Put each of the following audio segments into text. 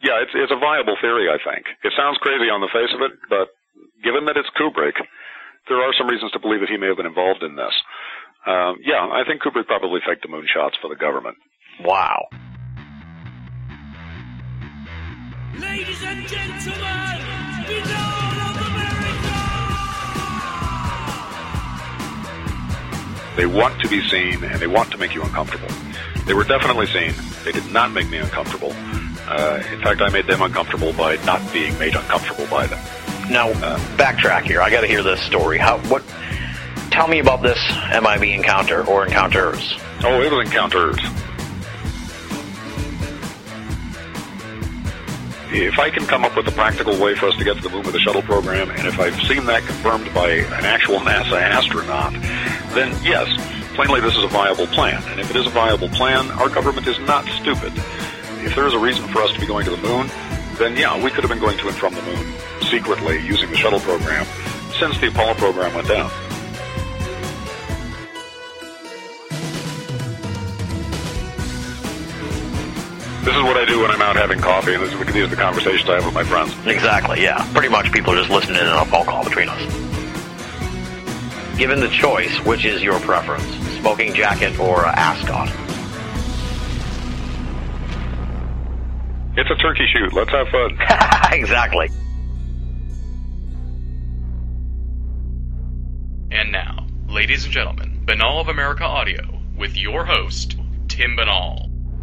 Yeah, it's a viable theory, I think. It sounds crazy on the face of it, but given that it's Kubrick, there are some reasons to believe that he may have been involved in this. Yeah, I think Kubrick probably faked the moon shots for the government. Wow. Ladies and gentlemen, Beloved of America! They want to be seen, and they want to make you uncomfortable. They were definitely seen. They did not make me uncomfortable. In fact, I made them uncomfortable by not being made uncomfortable by them. Now, backtrack here. I got to hear this story. Tell me about this MIB encounter or encounters. Oh, it was encounters. If I can come up with a practical way for us to get to the moon with the shuttle program, and if I've seen that confirmed by an actual NASA astronaut, then yes, plainly this is a viable plan. And if it is a viable plan, our government is not stupid. If there is a reason for us to be going to the moon, then yeah, we could have been going to and from the moon secretly using the shuttle program since the Apollo program went down. This is what I do when I'm out having coffee, and these are the conversations I have with my friends. Exactly, yeah. Pretty much people are just listening in on a phone call between us. Given the choice, which is your preference? Smoking jacket or ascot? It's a turkey shoot. Let's have fun. Exactly. And now, ladies and gentlemen, Banal of America Audio with your host, Tim Banal.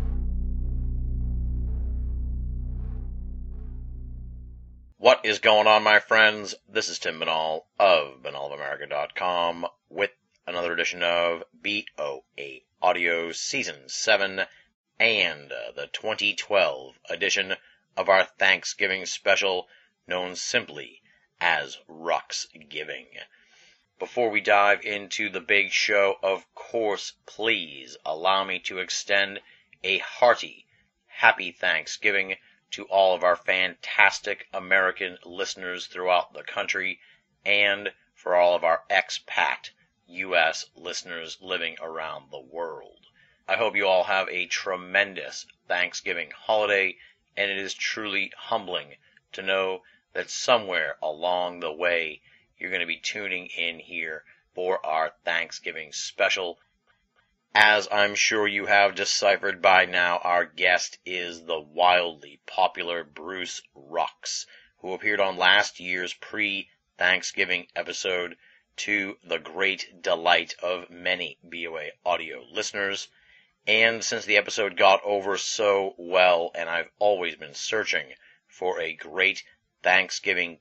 What is going on, my friends? This is Tim Banal of banalofamerica.com with another edition of BOA Audio Season 7 and the 2012 edition of our Thanksgiving special known simply as Ruxgiving. Before we dive into the big show, of course, please allow me to extend a hearty, happy Thanksgiving to all of our fantastic American listeners throughout the country and for all of our expat U.S. listeners living around the world. I hope you all have a tremendous Thanksgiving holiday, and it is truly humbling to know that somewhere along the way you're going to be tuning in here for our Thanksgiving special. As I'm sure you have deciphered by now, our guest is the wildly popular Bruce Rux, who appeared on last year's pre-Thanksgiving episode to the great delight of many BOA Audio listeners. And since the episode got over so well, and I've always been searching for a great Thanksgiving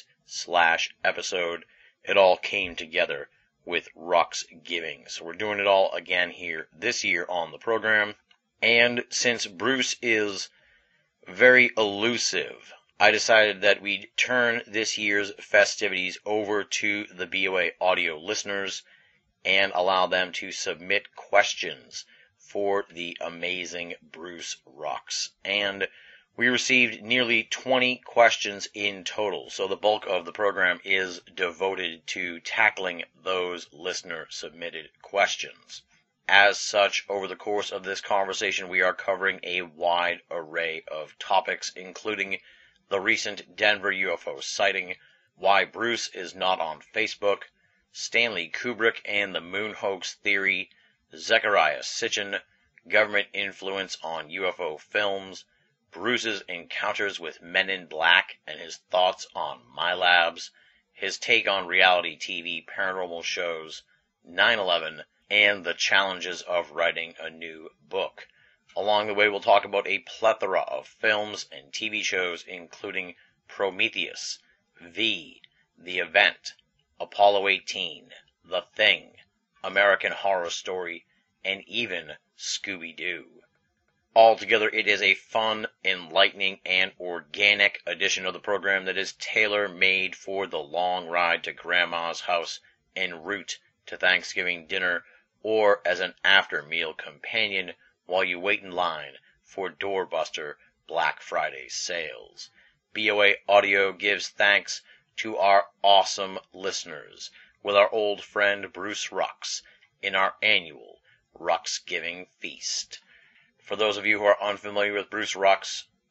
guest/episode, it all came together with Ruxgiving. So we're doing it all again here this year on the program. And since Bruce is very elusive, I decided that we'd turn this year's festivities over to the BOA Audio listeners and allow them to submit questions for the amazing Bruce Rux. And we received nearly 20 questions in total, so the bulk of the program is devoted to tackling those listener-submitted questions. As such, over the course of this conversation, we are covering a wide array of topics, including the recent Denver UFO sighting, why Bruce is not on Facebook, Stanley Kubrick and the moon hoax theory, Zecharia Sitchin, government influence on UFO films, Bruce's encounters with Men in Black and his thoughts on MyLabs, his take on reality TV paranormal shows, 9/11, and the challenges of writing a new book. Along the way, we'll talk about a plethora of films and TV shows, including Prometheus, V, The Event, Apollo 18, The Thing, American Horror Story, and even Scooby-Doo. Altogether, it is a fun, enlightening, and organic edition of the program that is tailor-made for the long ride to Grandma's house en route to Thanksgiving dinner, or as an after-meal companion while you wait in line for Doorbuster Black Friday sales. BOA Audio gives thanks to our awesome listeners with our old friend Bruce Rux in our annual Ruxgiving Feast. For those of you who are unfamiliar with Bruce Rux,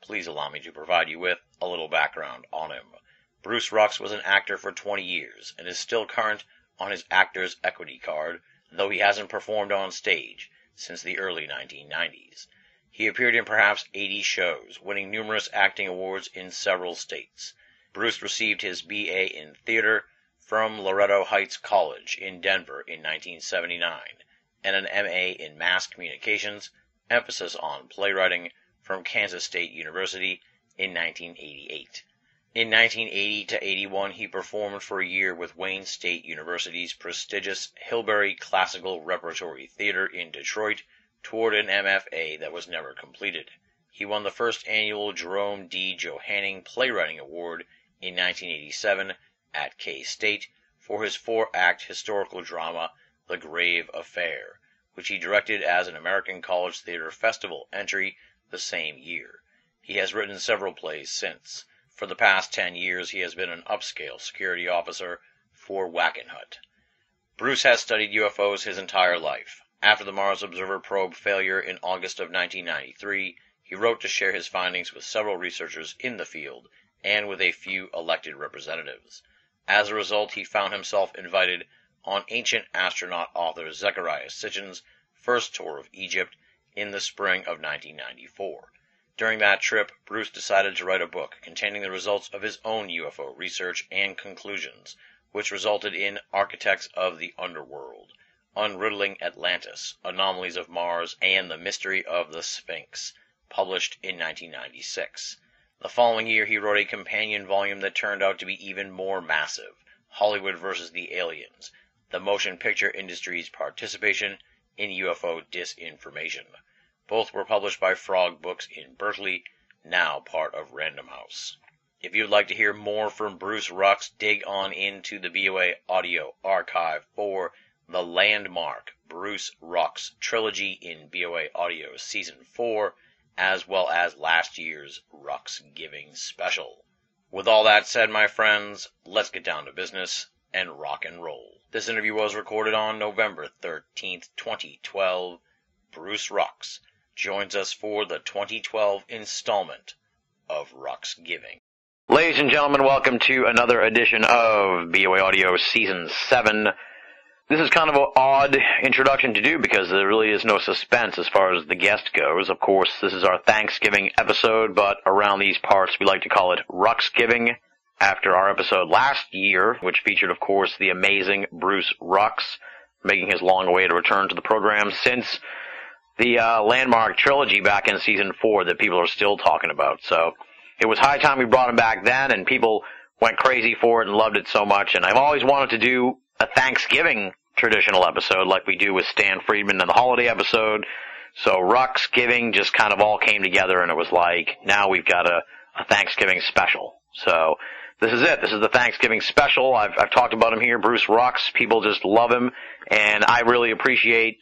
please allow me to provide you with a little background on him. Bruce Rux was an actor for 20 years and is still current on his Actors Equity card, though he hasn't performed on stage since the early 1990s. He appeared in perhaps 80 shows, winning numerous acting awards in several states. Bruce received his B.A. in theater from Loretto Heights College in Denver in 1979, and an M.A. in mass communications, emphasis on playwriting, from Kansas State University in 1988. In 1980 to 81, he performed for a year with Wayne State University's prestigious Hilberry Classical Repertory Theater in Detroit toward an MFA that was never completed. He won the first annual Jerome D. Johanning Playwriting Award in 1987 at K-State for his 4-act historical drama, The Grave Affair, which he directed as an American College Theater Festival entry the same year. He has written several plays since. For the past 10 years, he has been an upscale security officer for Wackenhut. Bruce has studied UFOs his entire life. After the Mars Observer probe failure in August of 1993, he wrote to share his findings with several researchers in the field and with a few elected representatives. As a result, he found himself invited on ancient astronaut author Zecharia Sitchin's first tour of Egypt in the spring of 1994. During that trip, Bruce decided to write a book containing the results of his own UFO research and conclusions, which resulted in Architects of the Underworld, Unriddling Atlantis, Anomalies of Mars, and The Mystery of the Sphinx, published in 1996. The following year, he wrote a companion volume that turned out to be even more massive, Hollywood vs. the Aliens, the motion picture industry's participation in UFO disinformation. Both were published by Frog Books in Berkeley, now part of Random House. If you'd like to hear more from Bruce Rux, dig on into the BOA audio archive for the landmark Bruce Rux trilogy in BOA Audio Season 4, as well as last year's Rux Giving Special. With all that said, my friends, let's get down to business and rock and roll. This interview was recorded on November 13th, 2012. Bruce Rux joins us for the 2012 installment of Rux Giving. Ladies and gentlemen, welcome to another edition of BOA Audio Season 7. This is kind of an odd introduction to do because there really is no suspense as far as the guest goes. Of course, this is our Thanksgiving episode, but around these parts we like to call it Rux Giving, after our episode last year, which featured, of course, the amazing Bruce Rux, making his long-awaited return to the program since the landmark trilogy back in Season 4 that people are still talking about. So it was high time we brought him back then, and people went crazy for it and loved it so much. And I've always wanted to do a Thanksgiving traditional episode like we do with Stan Friedman and the holiday episode. So Rux Giving just kind of all came together, and it was like, now we've got a Thanksgiving special. So this is it. This is the Thanksgiving special. I've talked about him here, Bruce Rux. People just love him, and I really appreciate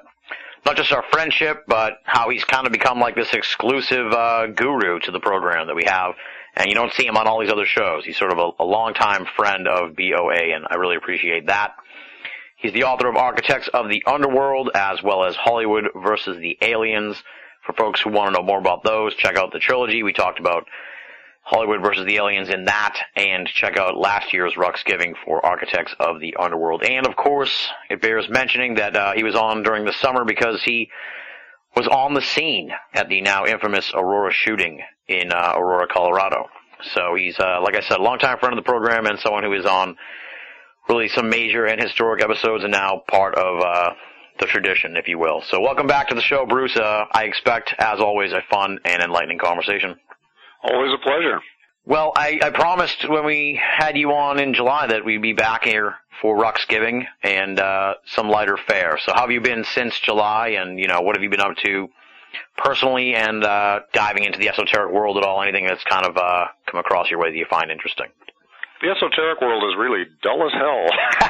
not just our friendship, but how he's kind of become like this exclusive guru to the program that we have. And you don't see him on all these other shows. He's sort of a longtime friend of BOA, and I really appreciate that. He's the author of Architects of the Underworld, as well as Hollywood vs. the Aliens. For folks who want to know more about those, check out the trilogy. We talked about Hollywood vs. the Aliens in that, and check out last year's Rux Giving for Architects of the Underworld. And, of course, it bears mentioning that he was on during the summer because he was on the scene at the now infamous Aurora shooting in Aurora, Colorado. So he's, like I said, a longtime friend of the program and someone who is on really some major and historic episodes and now part of the tradition, if you will. So welcome back to the show, Bruce. I expect, as always, a fun and enlightening conversation. Always a pleasure. Well, I promised when we had you on in July that we'd be back here for Rux Giving and some lighter fare. So how have you been since July, and, what have you been up to personally and diving into the esoteric world at all? Anything that's kind of come across your way that you find interesting? The esoteric world is really dull as hell.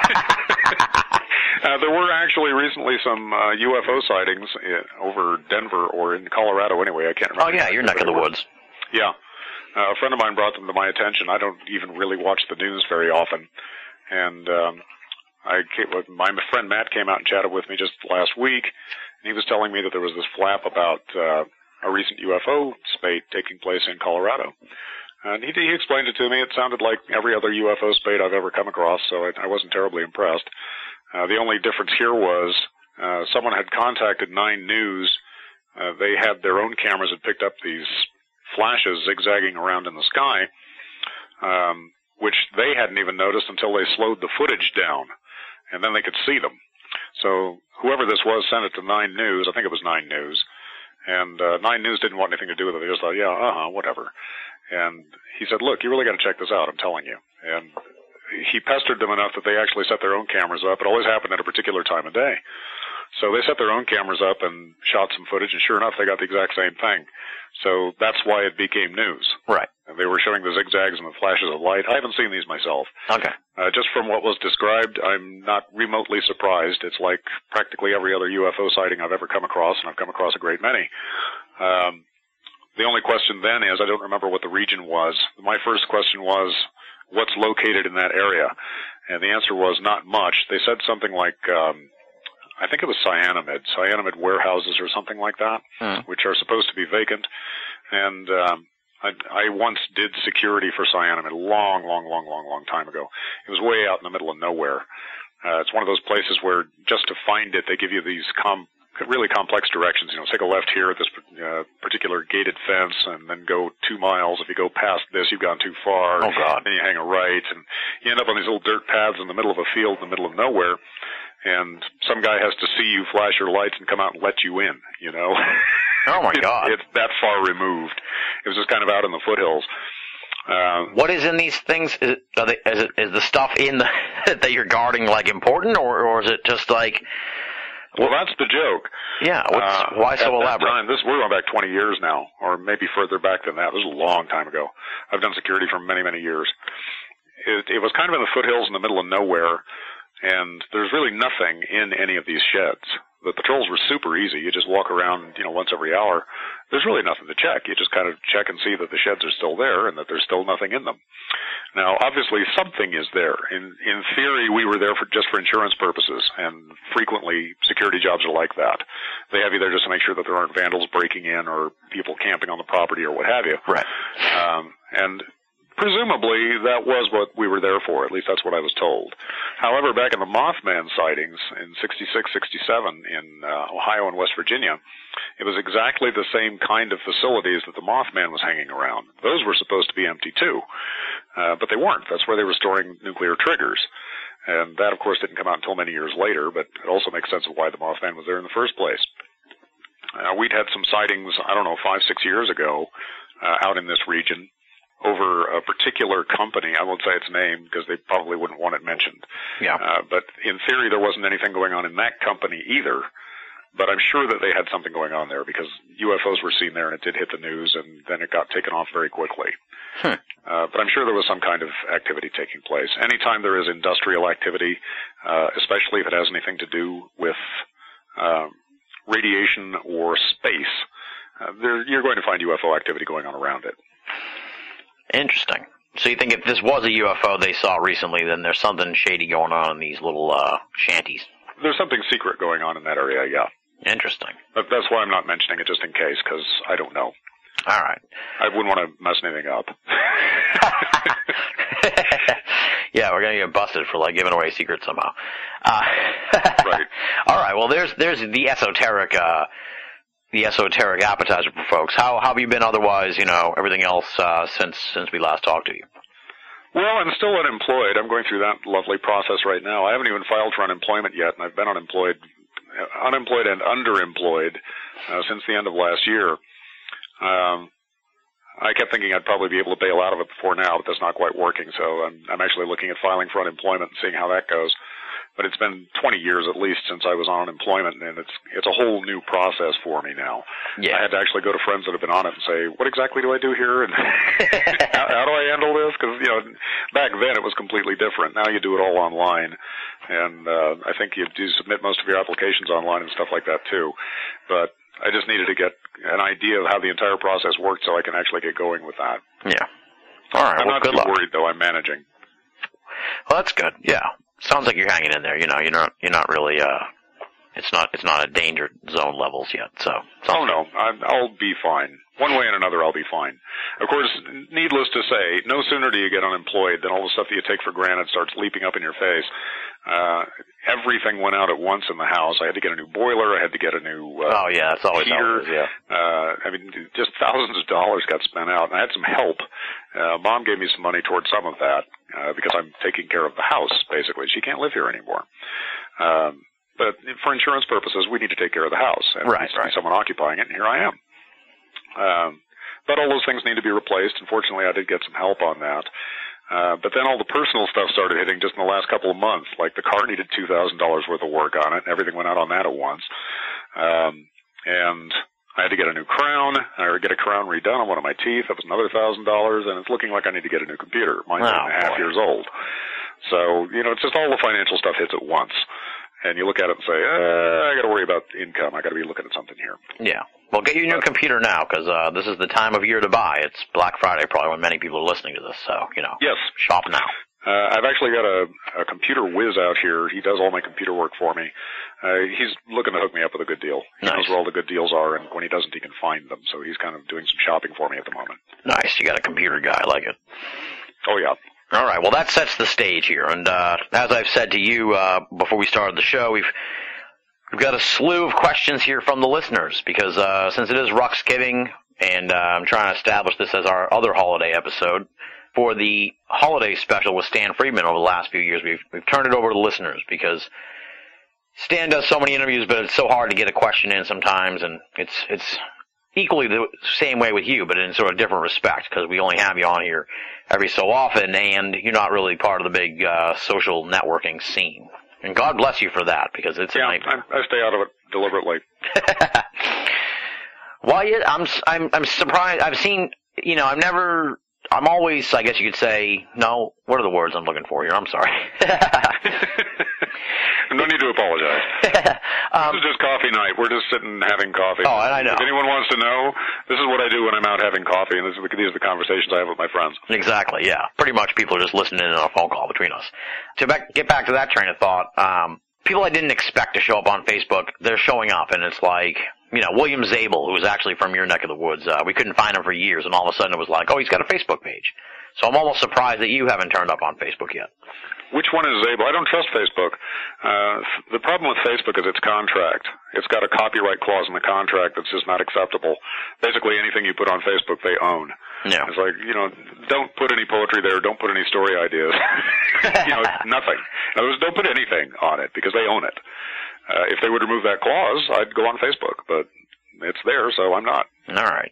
There were actually recently some UFO sightings over Denver, or in Colorado anyway, I can't remember. Oh, yeah, your neck of the woods. Yeah. A friend of mine brought them to my attention. I don't even really watch the news very often. And my friend Matt came out and chatted with me just last week, and he was telling me that there was this flap about a recent UFO spate taking place in Colorado. And he explained it to me. It sounded like every other UFO spate I've ever come across, so I wasn't terribly impressed. The only difference here was someone had contacted 9 News. They had their own cameras had picked up these flashes zigzagging around in the sky, which they hadn't even noticed until they slowed the footage down, and then they could see them. So whoever this was sent it to 9 News. I think it was 9 News. And 9 News didn't want anything to do with it. They just thought, yeah, whatever. And he said, look, you really got to check this out, I'm telling you. And he pestered them enough that they actually set their own cameras up. It always happened at a particular time of day. So they set their own cameras up and shot some footage, and sure enough, they got the exact same thing. So that's why it became news. Right. And they were showing the zigzags and the flashes of light. I haven't seen these myself. Okay. Just from what was described, I'm not remotely surprised. It's like practically every other UFO sighting I've ever come across, and I've come across a great many. The only question then is, I don't remember what the region was. My first question was, what's located in that area? And the answer was not much. They said something like, I think it was cyanamid warehouses or something like that, which are supposed to be vacant. And I once did security for cyanamid a long time ago. It was way out in the middle of nowhere. It's one of those places where just to find it, they give you these really complex directions. Take a left here at this particular gated fence, and then go 2 miles. If you go past this, you've gone too far. Oh, God. Then you hang a right, and you end up on these little dirt paths in the middle of a field in the middle of nowhere. And some guy has to see you flash your lights and come out and let you in, Oh, my God. It's that far removed. It was just kind of out in the foothills. What is in these things? Is the stuff in that you're guarding, like, important, or is it just like... Well, that's the joke. Yeah, why so elaborate? We're going back 20 years now, or maybe further back than that. This was a long time ago. I've done security for many, many years. It was kind of in the foothills in the middle of nowhere, and there's really nothing in any of these sheds. The patrols were super easy. You just walk around, once every hour. There's really nothing to check. You just kind of check and see that the sheds are still there and that there's still nothing in them. Now, obviously, something is there. In theory, we were there just for insurance purposes, and frequently security jobs are like that. They have you there just to make sure that there aren't vandals breaking in or people camping on the property or what have you. Right. And presumably, that was what we were there for. At least that's what I was told. However, back in the Mothman sightings in 66, 67 in Ohio and West Virginia, it was exactly the same kind of facilities that the Mothman was hanging around. Those were supposed to be empty, too. But they weren't. That's where they were storing nuclear triggers. And that, of course, didn't come out until many years later, but it also makes sense of why the Mothman was there in the first place. We'd had some sightings, 5, 6 years ago, out in this region, over a particular company. I won't say its name because they probably wouldn't want it mentioned. Yeah. But in theory, there wasn't anything going on in that company either. But I'm sure that they had something going on there because UFOs were seen there and it did hit the news and then it got taken off very quickly. But I'm sure there was some kind of activity taking place. Anytime there is industrial activity, especially if it has anything to do with radiation or space, you're going to find UFO activity going on around it. Interesting. So you think if this was a UFO they saw recently, then there's something shady going on in these little shanties? There's something secret going on in that area, yeah. Interesting. But that's why I'm not mentioning it, just in case, because I don't know. All right. I wouldn't want to mess anything up. Yeah, we're going to get busted for, giving away secrets somehow. Right. All right, well, there's the esoteric appetizer for folks. How have you been otherwise, everything else since we last talked to you? Well, I'm still unemployed. I'm going through that lovely process right now. I haven't even filed for unemployment yet, and I've been unemployed and underemployed since the end of last year. I kept thinking I'd probably be able to bail out of it before now, but that's not quite working, so I'm actually looking at filing for unemployment and seeing how that goes. But it's been 20 years at least since I was on unemployment, and it's a whole new process for me now. Yeah. I had to actually go to friends that have been on it and say, what exactly do I do here, and how do I handle this? Because, back then it was completely different. Now you do it all online, and I think you do submit most of your applications online and stuff like that too. But I just needed to get an idea of how the entire process worked so I can actually get going with that. Yeah. All right. I'm not too worried, though. I'm managing. Well, that's good. Yeah. Sounds like you're hanging in there. You're not really It's not a danger zone levels yet. So. Oh no, I'll be fine. One way and another, I'll be fine. Of course, needless to say, no sooner do you get unemployed than all the stuff that you take for granted starts leaping up in your face. Everything went out at once in the house. I had to get a new boiler. I had to get a new oh yeah, that's always heater. how it is, yeah. I mean, just thousands of dollars got spent out. And I had some help. Mom gave me some money towards some of that because I'm taking care of the house, basically. She can't live here anymore. But for insurance purposes, we need to take care of the house. And right, there needs to be someone occupying it, and here I am. But all those things need to be replaced. Unfortunately, I did get some help on that. But then all the personal stuff started hitting just in the last couple of months. Like the car needed $2,000 worth of work on it, and everything went out on that at once. And I had to get a new crown. I had to get a crown redone on one of my teeth. That was another $1,000, and it's looking like I need to get a new computer. Mine's 8.5 years old. So, it's just all the financial stuff hits at once. And you look at it and say, I got to worry about income. I got to be looking at something here. Yeah. Well, get you a new computer now, because this is the time of year to buy. It's Black Friday, probably, when many people are listening to this. So, yes, shop now. I've actually got a computer whiz out here. He does all my computer work for me. He's looking to hook me up with a good deal. He knows where all the good deals are, and when he doesn't, he can find them. So he's kind of doing some shopping for me at the moment. Nice. You got a computer guy. I like it. Oh, yeah. All right. Well, that sets the stage here. And as I've said to you before we started the show, we've got a slew of questions here from the listeners because since it is Ruxgiving, and I'm trying to establish this as our other holiday episode, for the holiday special with Stan Friedman over the last few years, we've turned it over to the listeners because Stan does so many interviews, but it's so hard to get a question in sometimes, and it's equally the same way with you, but in sort of different respect, because we only have you on here every so often, and you're not really part of the big social networking scene. And God bless you for that, because it's a nightmare. I stay out of it deliberately. Well, yeah, I'm surprised. I've seen, I'm always, I guess you could say, no, what are the words I'm looking for here? I'm sorry. No need to apologize. This is just coffee night. We're just sitting having coffee. Oh, and I know. If anyone wants to know, this is what I do when I'm out having coffee, and these are the conversations I have with my friends. Exactly, yeah. Pretty much people are just listening in on a phone call between us. To get back to that train of thought, people I didn't expect to show up on Facebook, they're showing up, and it's like, William Zabel, who was actually from your neck of the woods, we couldn't find him for years, and all of a sudden it was like, oh, he's got a Facebook page. So I'm almost surprised that you haven't turned up on Facebook yet. Which one is Zabel? I don't trust Facebook. The problem with Facebook is its contract. It's got a copyright clause in the contract that's just not acceptable. Basically, anything you put on Facebook, they own. Yeah. It's like, don't put any poetry there. Don't put any story ideas. Nothing. In other words, don't put anything on it because they own it. If they would remove that clause, I'd go on Facebook, but it's there, so I'm not. All right.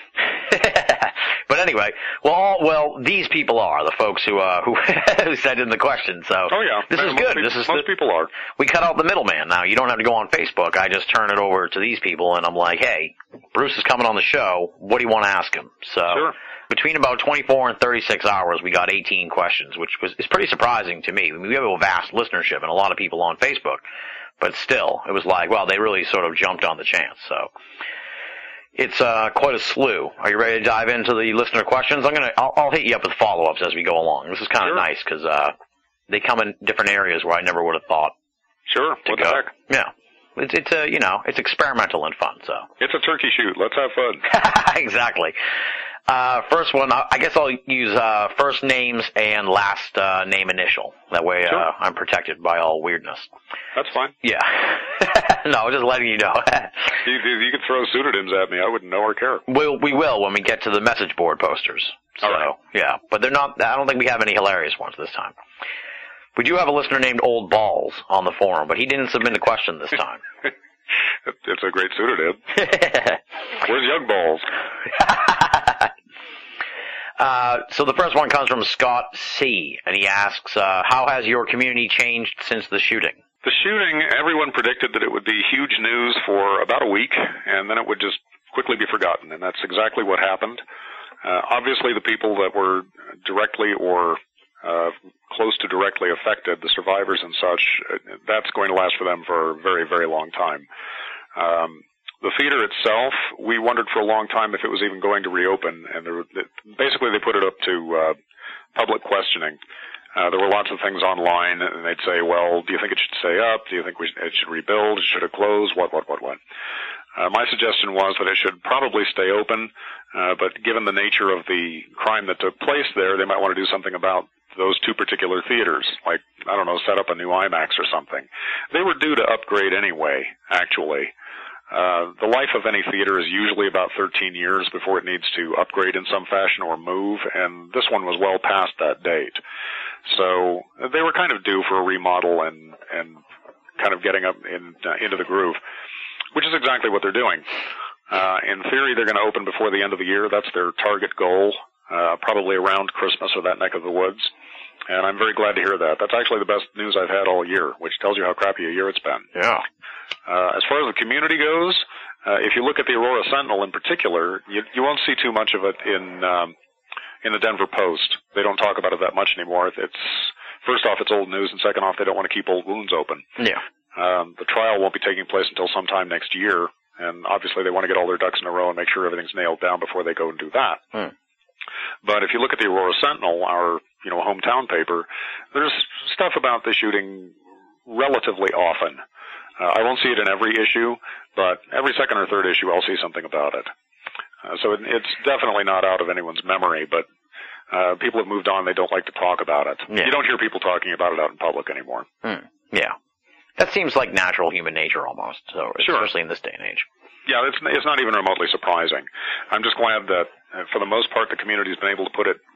But anyway, well, these people are the folks who sent in the question. So oh yeah, this is good. Most people are. We cut out the middleman. Now you don't have to go on Facebook. I just turn it over to these people, and I'm like, hey, Bruce is coming on the show. What do you want to ask him? So sure. Between about 24 and 36 hours, we got 18 questions, which is pretty surprising to me. I mean, we have a vast listenership and a lot of people on Facebook, but still, it was like, well, they really sort of jumped on the chance. So. It's quite a slew. Are you ready to dive into the listener questions? I'll hit you up with follow-ups as we go along. This is kind of nice because they come in different areas where I never would have thought. Sure. What the heck? Yeah. It's experimental and fun. So it's a turkey shoot. Let's have fun. Exactly. First one, I guess I'll use first names and last name initial. That way sure. I'm protected by all weirdness. That's fine. Yeah. No, just letting you know. You could throw pseudonyms at me. I wouldn't know or care. We will when we get to the message board posters. So, all right. Yeah. But they're not, I don't think we have any hilarious ones this time. We do have a listener named Old Balls on the forum, but he didn't submit a question this time. It's a great pseudonym. Where's Young Balls? So the first one comes from Scott C., and he asks, how has your community changed since the shooting? The shooting, everyone predicted that it would be huge news for about a week, and then it would just quickly be forgotten, and that's exactly what happened. Obviously, the people that were directly or close to directly affected, the survivors and such, that's going to last for them for a very, very long time. The theater itself, we wondered for a long time if it was even going to reopen, and basically they put it up to public questioning. There were lots of things online, and they'd say, well, do you think it should stay up? Do you think it should rebuild? Should it close? What? My suggestion was that it should probably stay open, but given the nature of the crime that took place there, they might want to do something about those two particular theaters, like, I don't know, set up a new IMAX or something. They were due to upgrade anyway, actually. The life of any theater is usually about 13 years before it needs to upgrade in some fashion or move, and this one was well past that date. So they were kind of due for a remodel and kind of getting up into the groove, which is exactly what they're doing. In theory, they're going to open before the end of the year. That's their target goal, probably around Christmas or that neck of the woods. And I'm very glad to hear that. That's actually the best news I've had all year, which tells you how crappy a year it's been. Yeah. As far as the community goes, if you look at the Aurora Sentinel in particular, you won't see too much of it in the Denver Post. They don't talk about it that much anymore. It's first off, it's old news, and second off, they don't want to keep old wounds open. Yeah. The trial won't be taking place until sometime next year, and obviously they want to get all their ducks in a row and make sure everything's nailed down before they go and do that. But if you look at the Aurora Sentinel, our hometown paper, there's stuff about the shooting relatively often. I won't see it in every issue, but every second or third issue I'll see something about it. So it's definitely not out of anyone's memory, but people have moved on. They don't like to talk about it. Yeah. You don't hear people talking about it out in public anymore. Yeah. That seems like natural human nature almost, so especially in this day and age. Yeah, it's not even remotely surprising. I'm just glad that, for the most part, the community's been able to put it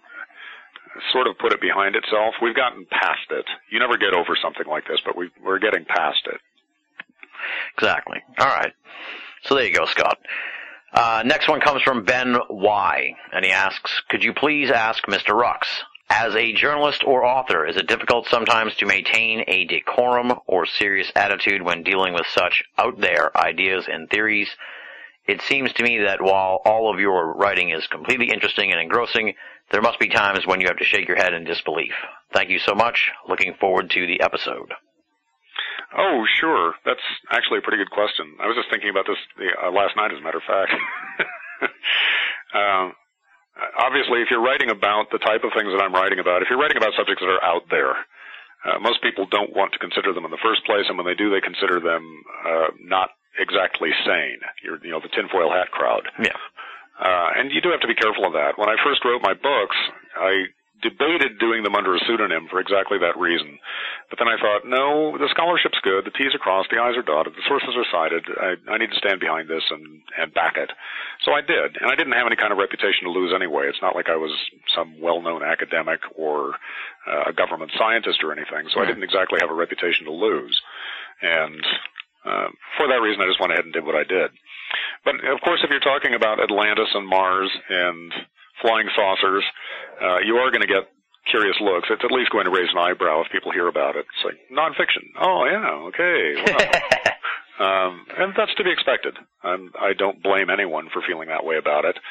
behind itself. We've gotten past it. You never get over something like this, but we're getting past it. Exactly. All right. So there you go, Scott. Next one comes from Ben Y., and he asks, could you please ask Mr. Rux, as a journalist or author, is it difficult sometimes to maintain a decorum or serious attitude when dealing with such out-there ideas and theories? It seems to me that while all of your writing is completely interesting and engrossing, there must be times when you have to shake your head in disbelief. Thank you so much. Looking forward to the episode. Oh, sure. That's actually a pretty good question. I was just thinking about this last night, as a matter of fact. Obviously, if you're writing about the type of things that I'm writing about, if you're writing about subjects that are out there, most people don't want to consider them in the first place, and when they do, they consider them not exactly sane. The tinfoil hat crowd. Yeah. And you do have to be careful of that. When I first wrote my books, I debated doing them under a pseudonym for exactly that reason. But then I thought, no, the scholarship's good, the T's are crossed, the I's are dotted, the sources are cited, I need to stand behind this and back it. So I did, and I didn't have any kind of reputation to lose anyway. It's not like I was some well-known academic or a government scientist or anything, so I didn't exactly have a reputation to lose. And for that reason, I just went ahead and did what I did. But, of course, if you're talking about Atlantis and Mars and flying saucers, you are going to get curious looks. It's at least going to raise an eyebrow if people hear about it. It's like, nonfiction. Oh, yeah, okay. Wow. And that's to be expected. I don't blame anyone for feeling that way about it.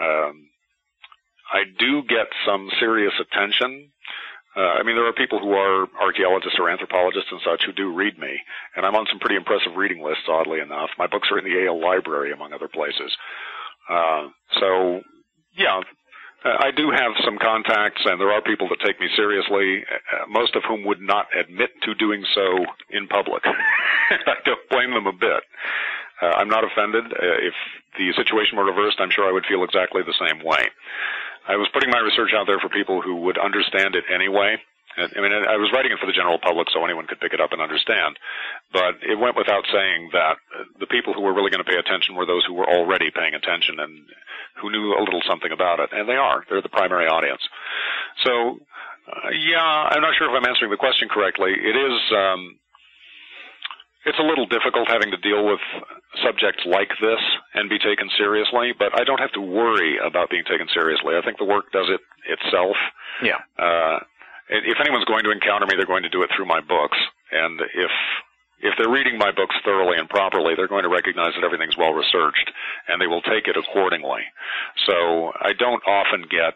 I do get some serious attention. There are people who are archaeologists or anthropologists and such who do read me, and I'm on some pretty impressive reading lists, oddly enough. My books are in the Yale Library, among other places. So, yeah, I do have some contacts, and there are people that take me seriously, most of whom would not admit to doing so in public. I don't blame them a bit. I'm not offended. If the situation were reversed, I'm sure I would feel exactly the same way. I was putting my research out there for people who would understand it anyway. I was writing it for the general public so anyone could pick it up and understand. But it went without saying that the people who were really going to pay attention were those who were already paying attention and who knew a little something about it. And they are. They're the primary audience. So, I'm not sure if I'm answering the question correctly. It is, it's a little difficult having to deal with subjects like this and be taken seriously, but I don't have to worry about being taken seriously. I think the work does it itself. Yeah. If anyone's going to encounter me, they're going to do it through my books. And if they're reading my books thoroughly and properly, they're going to recognize that everything's well researched, and they will take it accordingly. So I don't often get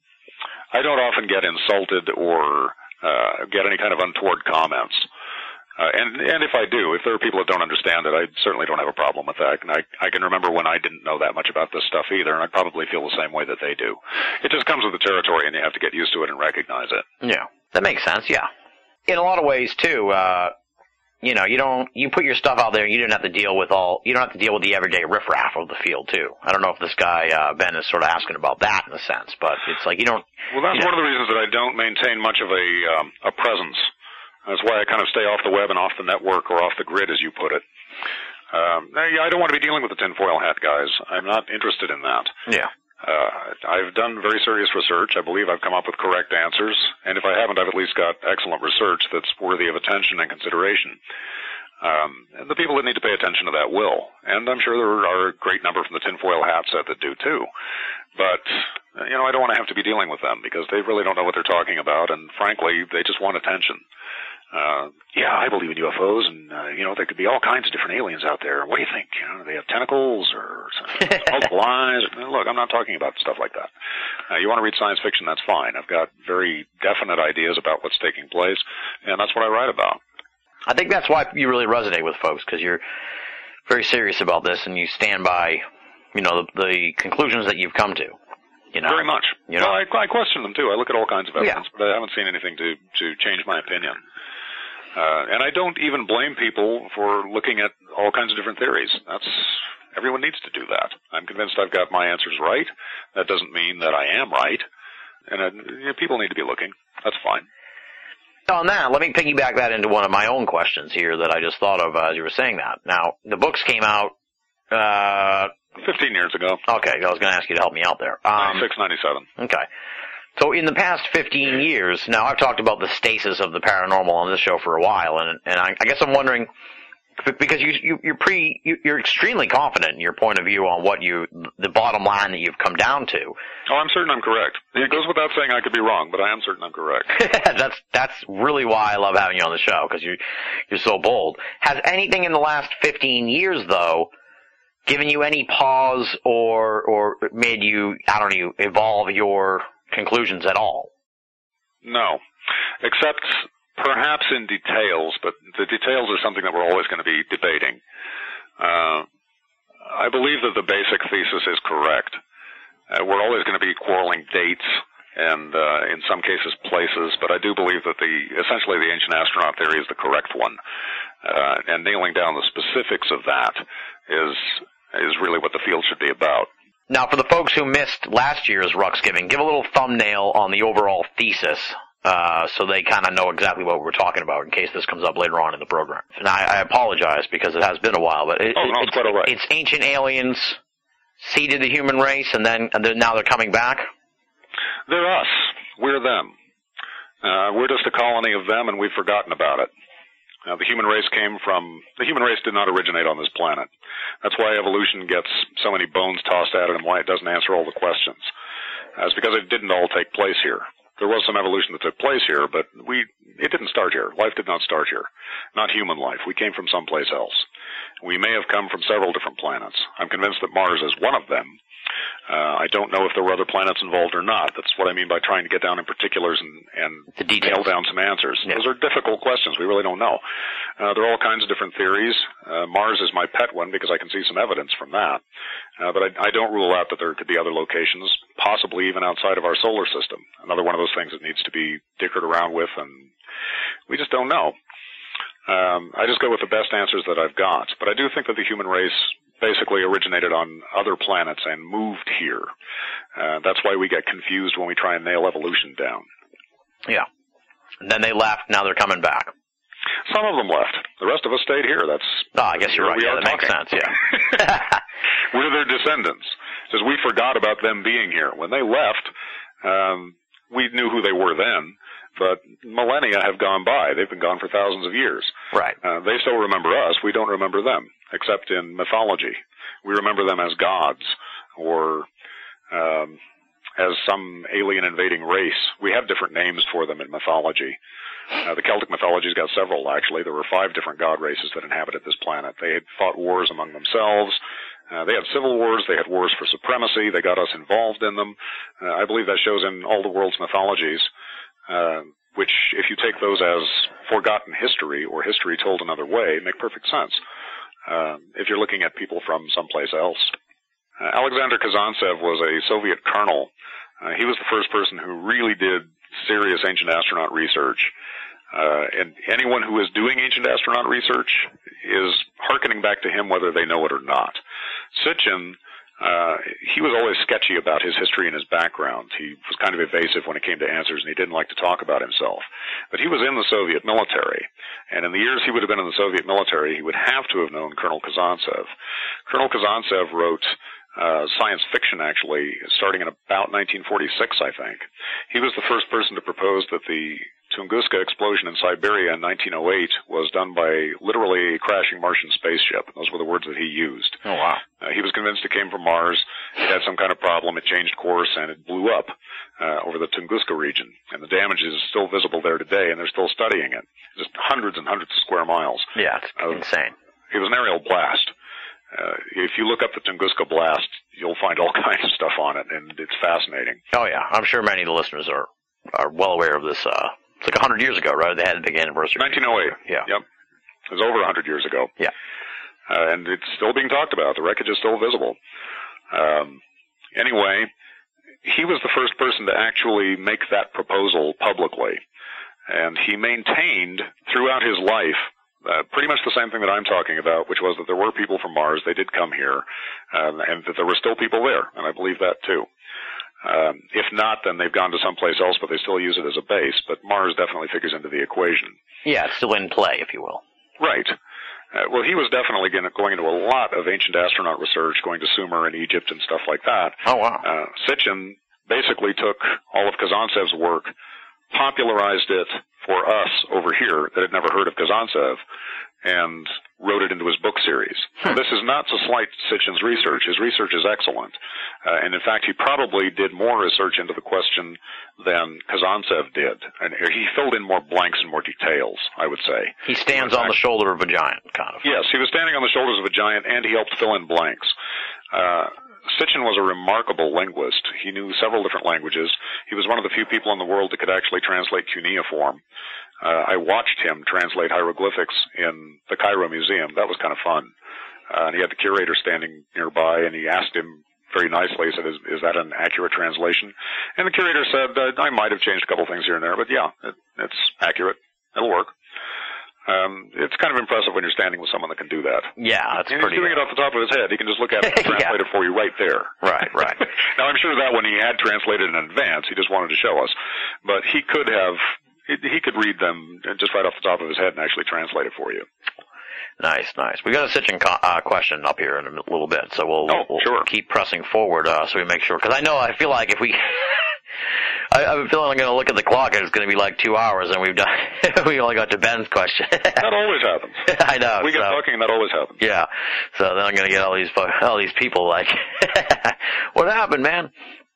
insulted or get any kind of untoward comments. And if I do, if there are people that don't understand it, I certainly don't have a problem with that. And I can remember when I didn't know that much about this stuff either, and I probably feel the same way that they do. It just comes with the territory, and you have to get used to it and recognize it. Yeah, that makes sense. Yeah, in a lot of ways too. You put your stuff out there, and you don't have to deal with the everyday riffraff of the field too. I don't know if this guy Ben is sort of asking about that in a sense, but it's like you don't. Well, that's one of the reasons that I don't maintain much of a presence. That's why I kind of stay off the web and off the network or off the grid, as you put it. I don't want to be dealing with the tinfoil hat guys. I'm not interested in that. Yeah. I've done very serious research. I believe I've come up with correct answers. And if I haven't, I've at least got excellent research that's worthy of attention and consideration. And the people that need to pay attention to that will. And I'm sure there are a great number from the tinfoil hat set that do too. But, I don't want to have to be dealing with them because they really don't know what they're talking about. And frankly, they just want attention. I believe in UFOs, and there could be all kinds of different aliens out there. What do you think? Do they have tentacles or multiple eyes? Look, I'm not talking about stuff like that. You want to read science fiction? That's fine. I've got very definite ideas about what's taking place, and that's what I write about. I think that's why you really resonate with folks, because you're very serious about this, and you stand by, the conclusions that you've come to. Very much. Well, I question them too. I look at all kinds of evidence, but I haven't seen anything to change my opinion. And I don't even blame people for looking at all kinds of different theories. Everyone needs to do that. I'm convinced I've got my answers right. That doesn't mean that I am right. And people need to be looking. That's fine. On that, let me piggyback that into one of my own questions here that I just thought of as you were saying that. Now, the books came out 15 years ago. Okay, I was going to ask you to help me out there. 96, 97. Okay. So in the past 15 years, now I've talked about the stasis of the paranormal on this show for a while, and I guess I'm wondering, because you're extremely confident in your point of view on the bottom line that you've come down to. Oh, I'm certain I'm correct. It goes without saying I could be wrong, but I am certain I'm correct. That's really why I love having you on the show, because you're so bold. Has anything in the last 15 years, though, given you any pause or made you, evolve your conclusions at all? No, except perhaps in details, but the details are something that we're always going to be debating. I believe that the basic thesis is correct. We're always going to be quarreling dates and in some cases places, but I do believe that essentially the ancient astronaut theory is the correct one. And nailing down the specifics of that is really what the field should be about. Now, for the folks who missed last year's Ruxgiving, give a little thumbnail on the overall thesis so they kind of know exactly what we're talking about in case this comes up later on in the program. And I apologize because it has been a while, but it's quite all right. It's ancient aliens seeded the human race, and now they're coming back? They're us. We're them. We're just a colony of them, and we've forgotten about it. The human race did not originate on this planet. That's why evolution gets so many bones tossed at it and why it doesn't answer all the questions. It's because it didn't all take place here. There was some evolution that took place here, but it didn't start here. Life did not start here. Not human life. We came from someplace else. We may have come from several different planets. I'm convinced that Mars is one of them. I don't know if there were other planets involved or not. That's what I mean by trying to get down in particulars and nail down some answers. Yeah. Those are difficult questions. We really don't know. There are all kinds of different theories. Mars is my pet one because I can see some evidence from that. But I don't rule out that there could be other locations, possibly even outside of our solar system. Another one of those things that needs to be dickered around with, and we just don't know. I just go with the best answers that I've got. But I do think that the human race basically originated on other planets and moved here. That's why we get confused when we try and nail evolution down. Yeah. And then they left, now they're coming back. Some of them left. The rest of us stayed here. I guess you're right. Yeah, that makes sense, yeah. We're their descendants. Because we forgot about them being here. When they left, we knew who they were then. But millennia have gone by. They've been gone for thousands of years. Right. They still remember us. We don't remember them, except in mythology. We remember them as gods or as some alien invading race. We have different names for them in mythology. The Celtic mythology's got several, actually. There were 5 different god races that inhabited this planet. They had fought wars among themselves. They had civil wars. They had wars for supremacy. They got us involved in them. I believe that shows in all the world's mythologies. which, if you take those as forgotten history or history told another way, make perfect sense. If you're looking at people from someplace else. Alexander Kazantsev was a Soviet colonel. He was the first person who really did serious ancient astronaut research. And anyone who is doing ancient astronaut research is hearkening back to him whether they know it or not. Sitchin, he was always sketchy about his history and his background. He was kind of evasive when it came to answers, and he didn't like to talk about himself. But he was in the Soviet military, and in the years he would have been in the Soviet military, he would have to have known Colonel Kazantsev. Colonel Kazantsev wrote science fiction, actually, starting in about 1946, I think. He was the first person to propose that the Tunguska explosion in Siberia in 1908 was done by literally a crashing Martian spaceship. Those were the words that he used. Oh, wow. He was convinced it came from Mars. It had some kind of problem. It changed course, and it blew up over the Tunguska region. And the damage is still visible there today, and they're still studying it. Just hundreds and hundreds of square miles. Yeah, it's insane. It was an aerial blast. If you look up the Tunguska blast, you'll find all kinds of stuff on it, and it's fascinating. Oh, yeah. I'm sure many of the listeners are well aware of this. It's like 100 years ago, right? They had a big anniversary. 1908. Yeah. Yep. It was over 100 years ago. Yeah. And it's still being talked about. The wreckage is still visible. Anyway, he was the first person to actually make that proposal publicly. And he maintained throughout his life pretty much the same thing that I'm talking about, which was that there were people from Mars. They did come here, and that there were still people there. And I believe that, too. If not, then they've gone to someplace else, but they still use it as a base. But Mars definitely figures into the equation. Yeah, it's still in play, if you will. Right. Well, he was definitely going into a lot of ancient astronaut research, going to Sumer and Egypt and stuff like that. Oh, wow. Sitchin basically took all of Kazantsev's work, popularized it for us over here that had never heard of Kazantsev, and wrote it into his book series. Now, this is not to slight Sitchin's research. His research is excellent. And in fact, he probably did more research into the question than Kazantsev did. And he filled in more blanks and more details, I would say. He stands on the shoulder of a giant, kind of. Yes, he was standing on the shoulders of a giant, and he helped fill in blanks. Sitchin was a remarkable linguist. He knew several different languages. He was one of the few people in the world that could actually translate cuneiform. I watched him translate hieroglyphics in the Cairo Museum. That was kind of fun. And he had the curator standing nearby, and he asked him very nicely, he said, is that an accurate translation? And the curator said, I might have changed a couple things here and there, but yeah, it's accurate. It'll work. It's kind of impressive when you're standing with someone that can do that. Yeah, that's and pretty. He's doing it off the top of his head. He can just look at it and translate it for you right there. Right. Now, I'm sure that when he had translated in advance, he just wanted to show us. But he could read them just right off the top of his head and actually translate it for you. Nice. We got a Sitchin question up here in a little bit, so we'll sure. keep pressing forward so we make sure. Because I feel like if we... I'm feeling I'm going to look at the clock and it's going to be like 2 hours, and we only got to Ben's question. That always happens. I know. We get talking, and that always happens. Yeah. So then I'm going to get all these people like, what happened, man?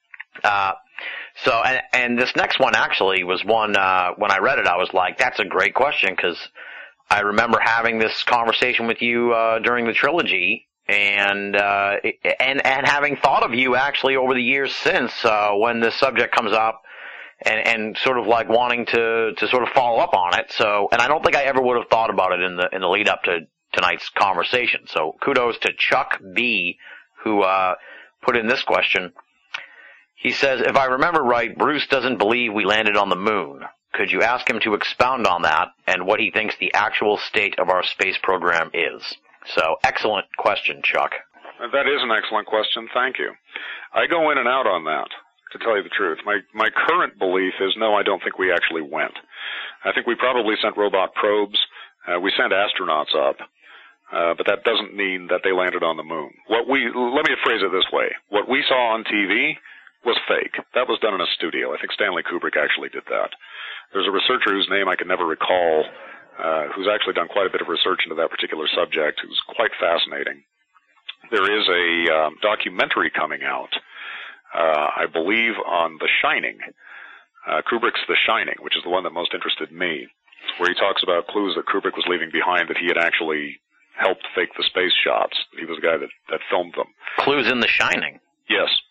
So and this next one actually was one when I read it, I was like, that's a great question, because I remember having this conversation with you during the trilogy. And having thought of you actually over the years since, when this subject comes up, and sort of like wanting to sort of follow up on it. So, and I don't think I ever would have thought about it in the lead up to tonight's conversation. So kudos to Chuck B, who put in this question. He says, if I remember right, Bruce doesn't believe we landed on the moon. Could you ask him to expound on that and what he thinks the actual state of our space program is? So, excellent question, Chuck. That is an excellent question. Thank you. I go in and out on that, to tell you the truth. My current belief is, no, I don't think we actually went. I think we probably sent robot probes. We sent astronauts up. But that doesn't mean that they landed on the moon. Let me phrase it this way. What we saw on TV was fake. That was done in a studio. I think Stanley Kubrick actually did that. There's a researcher whose name I can never recall, who's actually done quite a bit of research into that particular subject, who's quite fascinating. There is a documentary coming out, I believe, on The Shining, Kubrick's The Shining, which is the one that most interested me, where he talks about clues that Kubrick was leaving behind, that he had actually helped fake the space shots. He was the guy that filmed them. Clues in The Shining? Yes.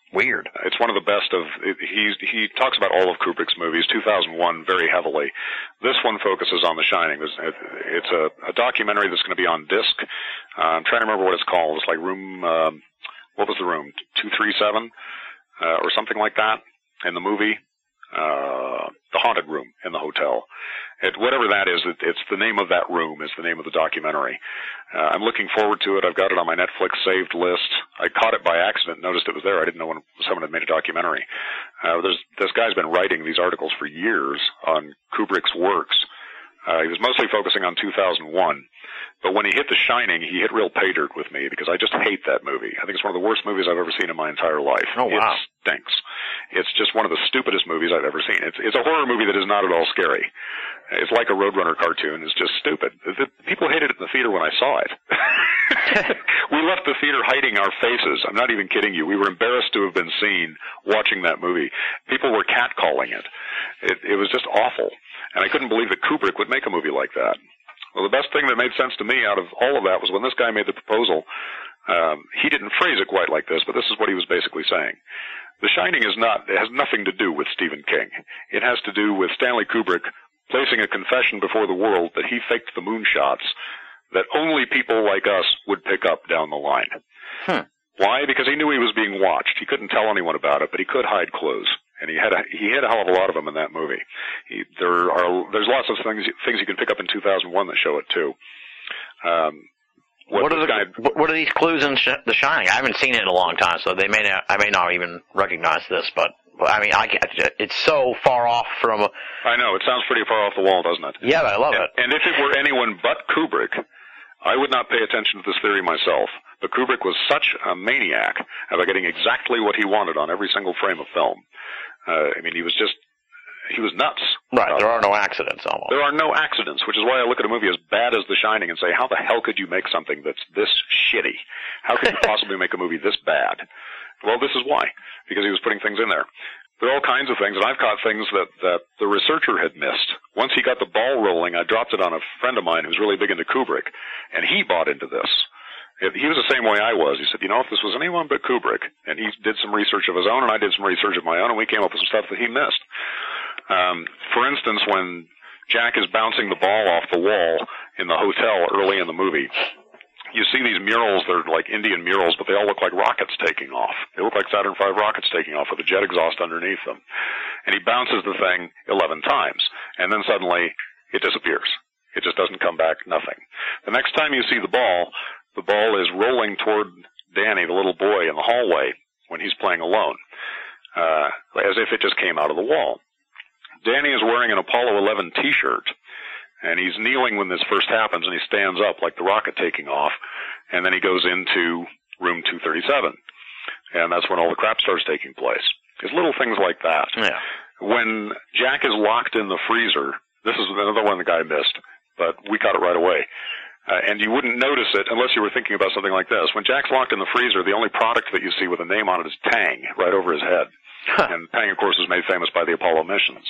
Weird. It's one of the best of. He talks about all of Kubrick's movies. 2001 very heavily. This one focuses on The Shining. It's a documentary that's going to be on disc. I'm trying to remember what it's called. It's like Room. What was the room? 237 or something like that in the movie. The haunted room in the hotel. Whatever that is, it's the name of that room is the name of the documentary. I'm looking forward to it. I've got it on my Netflix saved list. I caught it by accident, noticed it was there. I didn't know when someone had made a documentary. This guy's been writing these articles for years on Kubrick's works. He was mostly focusing on 2001. But when he hit The Shining, he hit real pay dirt with me because I just hate that movie. I think it's one of the worst movies I've ever seen in my entire life. Oh, wow. It stinks. It's just one of the stupidest movies I've ever seen. It's a horror movie that is not at all scary. It's like a Roadrunner cartoon. It's just stupid. People hated it in the theater when I saw it. We left the theater hiding our faces. I'm not even kidding you. We were embarrassed to have been seen watching that movie. People were catcalling it. It was just awful. And I couldn't believe that Kubrick would make a movie like that. Well, the best thing that made sense to me out of all of that was when this guy made the proposal. He didn't phrase it quite like this, but this is what he was basically saying. The Shining it has nothing to do with Stephen King. It has to do with Stanley Kubrick placing a confession before the world that he faked the moonshots that only people like us would pick up down the line. Why? Because he knew he was being watched. He couldn't tell anyone about it, but he could hide clues. And he had a hell of a lot of them in that movie. There's lots of things you can pick up in 2001 that show it too. What are these clues in The Shining? I haven't seen it in a long time, so I may not even recognize this. But I mean, it's so far off from. I know it sounds pretty far off the wall, doesn't it? Yeah, but I love it. And if it were anyone but Kubrick, I would not pay attention to this theory myself. But Kubrick was such a maniac about getting exactly what he wanted on every single frame of film. I mean, he was nuts. Right, there are no accidents almost. There are no accidents, which is why I look at a movie as bad as The Shining and say, how the hell could you make something that's this shitty? How could you possibly make a movie this bad? Well, this is why. Because he was putting things in there. There are all kinds of things, and I've caught things that the researcher had missed. Once he got the ball rolling, I dropped it on a friend of mine who's really big into Kubrick, and he bought into this. He was the same way I was. He said, if this was anyone but Kubrick, and he did some research of his own, and I did some research of my own, and we came up with some stuff that he missed. For instance, when Jack is bouncing the ball off the wall in the hotel early in the movie, you see these murals. They're like Indian murals, but they all look like rockets taking off. They look like Saturn V rockets taking off with a jet exhaust underneath them. And he bounces the thing 11 times, and then suddenly it disappears. It just doesn't come back, nothing. The next time you see the ball is rolling toward Danny, the little boy, in the hallway when he's playing alone, as if it just came out of the wall. Danny is wearing an Apollo 11 T-shirt, and he's kneeling when this first happens, and he stands up like the rocket taking off, and then he goes into room 237, and that's when all the crap starts taking place. There's little things like that. Yeah. When Jack is locked in the freezer, this is another one the guy missed, but we caught it right away. And you wouldn't notice it unless you were thinking about something like this. When Jack's locked in the freezer, the only product that you see with a name on it is Tang, right over his head. And Tang, of course, was made famous by the Apollo missions.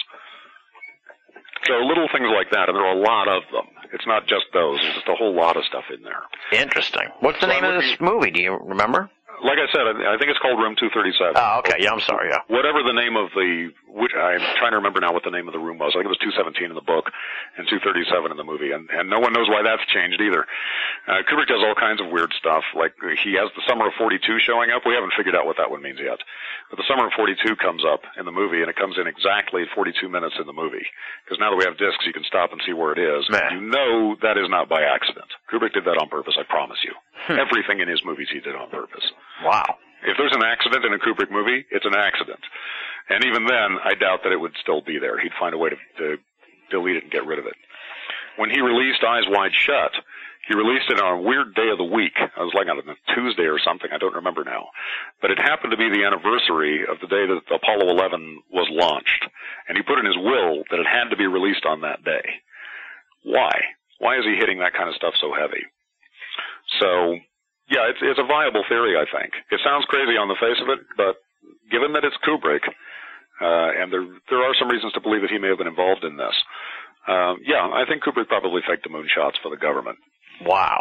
So little things like that, and there are a lot of them. It's not just those. There's just a whole lot of stuff in there. Interesting. What's the name of this movie? Do you remember? Like I said, I think it's called Room 237. Oh, okay. Yeah, I'm sorry. Yeah. Whatever the name of I'm trying to remember now what the name of the room was. I think it was 217 in the book and 237 in the movie, and no one knows why that's changed either. Kubrick does all kinds of weird stuff. Like he has the Summer of 42 showing up. We haven't figured out what that one means yet. But the Summer of 42 comes up in the movie, and it comes in exactly 42 minutes in the movie. Because now that we have discs, you can stop and see where it is. Man. You know that is not by accident. Kubrick did that on purpose, I promise you. Everything in his movies he did on purpose. Wow. If there's an accident in a Kubrick movie, it's an accident. And even then, I doubt that it would still be there. He'd find a way to delete it and get rid of it. When he released Eyes Wide Shut, he released it on a weird day of the week. It was like on a Tuesday or something. I don't remember now. But it happened to be the anniversary of the day that Apollo 11 was launched. And he put in his will that it had to be released on that day. Why? Why is he hitting that kind of stuff so heavy? So, yeah, it's a viable theory, I think. It sounds crazy on the face of it, but given that it's Kubrick, and there are some reasons to believe that he may have been involved in this, I think Kubrick probably faked the moonshots for the government. Wow.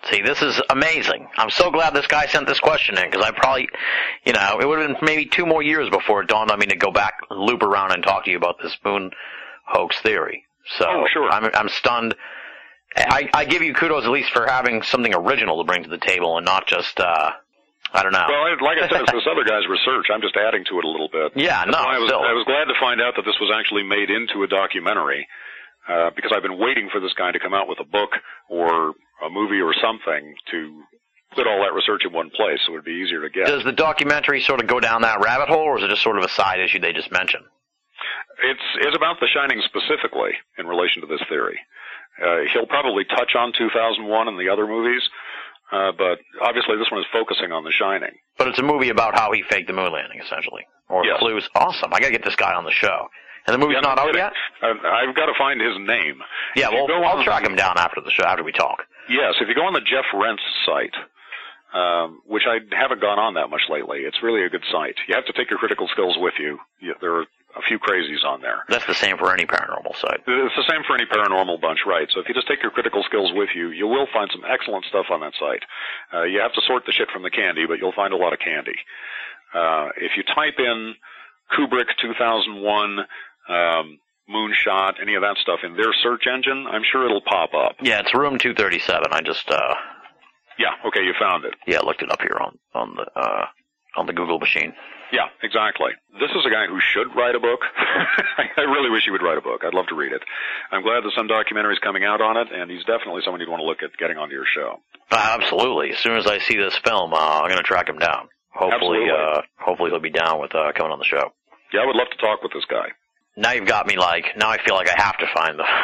See, this is amazing. I'm so glad this guy sent this question in, because I probably, it would have been maybe 2 more years before it dawned on me to go back, loop around, and talk to you about this moon hoax theory. So, sure. I'm stunned. I give you kudos at least for having something original to bring to the table and not just, I don't know. Well, like I said, it's this other guy's research. I'm just adding to it a little bit. Yeah, no, I was glad to find out that this was actually made into a documentary, because I've been waiting for this guy to come out with a book or a movie or something to put all that research in one place so it would be easier to get. Does the documentary sort of go down that rabbit hole, or is it just sort of a side issue they just mentioned? It's about The Shining specifically in relation to this theory. He'll probably touch on 2001 and the other movies, but obviously this one is focusing on The Shining. But it's a movie about how he faked the moon landing, essentially. Or yes. Clues. Awesome. I gotta get this guy on the show. And the movie's not out yet? I've got to find his name. Yeah, well, I'll track him down after the show, after we talk. Yes, if you go on the Jeff Rentz site, which I haven't gone on that much lately, it's really a good site. You have to take your critical skills with you. There are a few crazies on there. That's the same for any paranormal site. It's the same for any paranormal bunch, right. So if you just take your critical skills with you, you will find some excellent stuff on that site. You have to sort the shit from the candy, but you'll find a lot of candy. If you type in Kubrick 2001, Moonshot, any of that stuff in their search engine, I'm sure it'll pop up. Yeah, it's room 237. I just Yeah, okay, you found it. Yeah, I looked it up here on the Google machine. Yeah, exactly. This is a guy who should write a book. I really wish he would write a book. I'd love to read it. I'm glad that some documentary is coming out on it, and he's definitely someone you'd want to look at getting onto your show. Absolutely. As soon as I see this film, I'm going to track him down. Hopefully he'll be down with coming on the show. Yeah, I would love to talk with this guy. Now you've got me now I feel like I have to find them.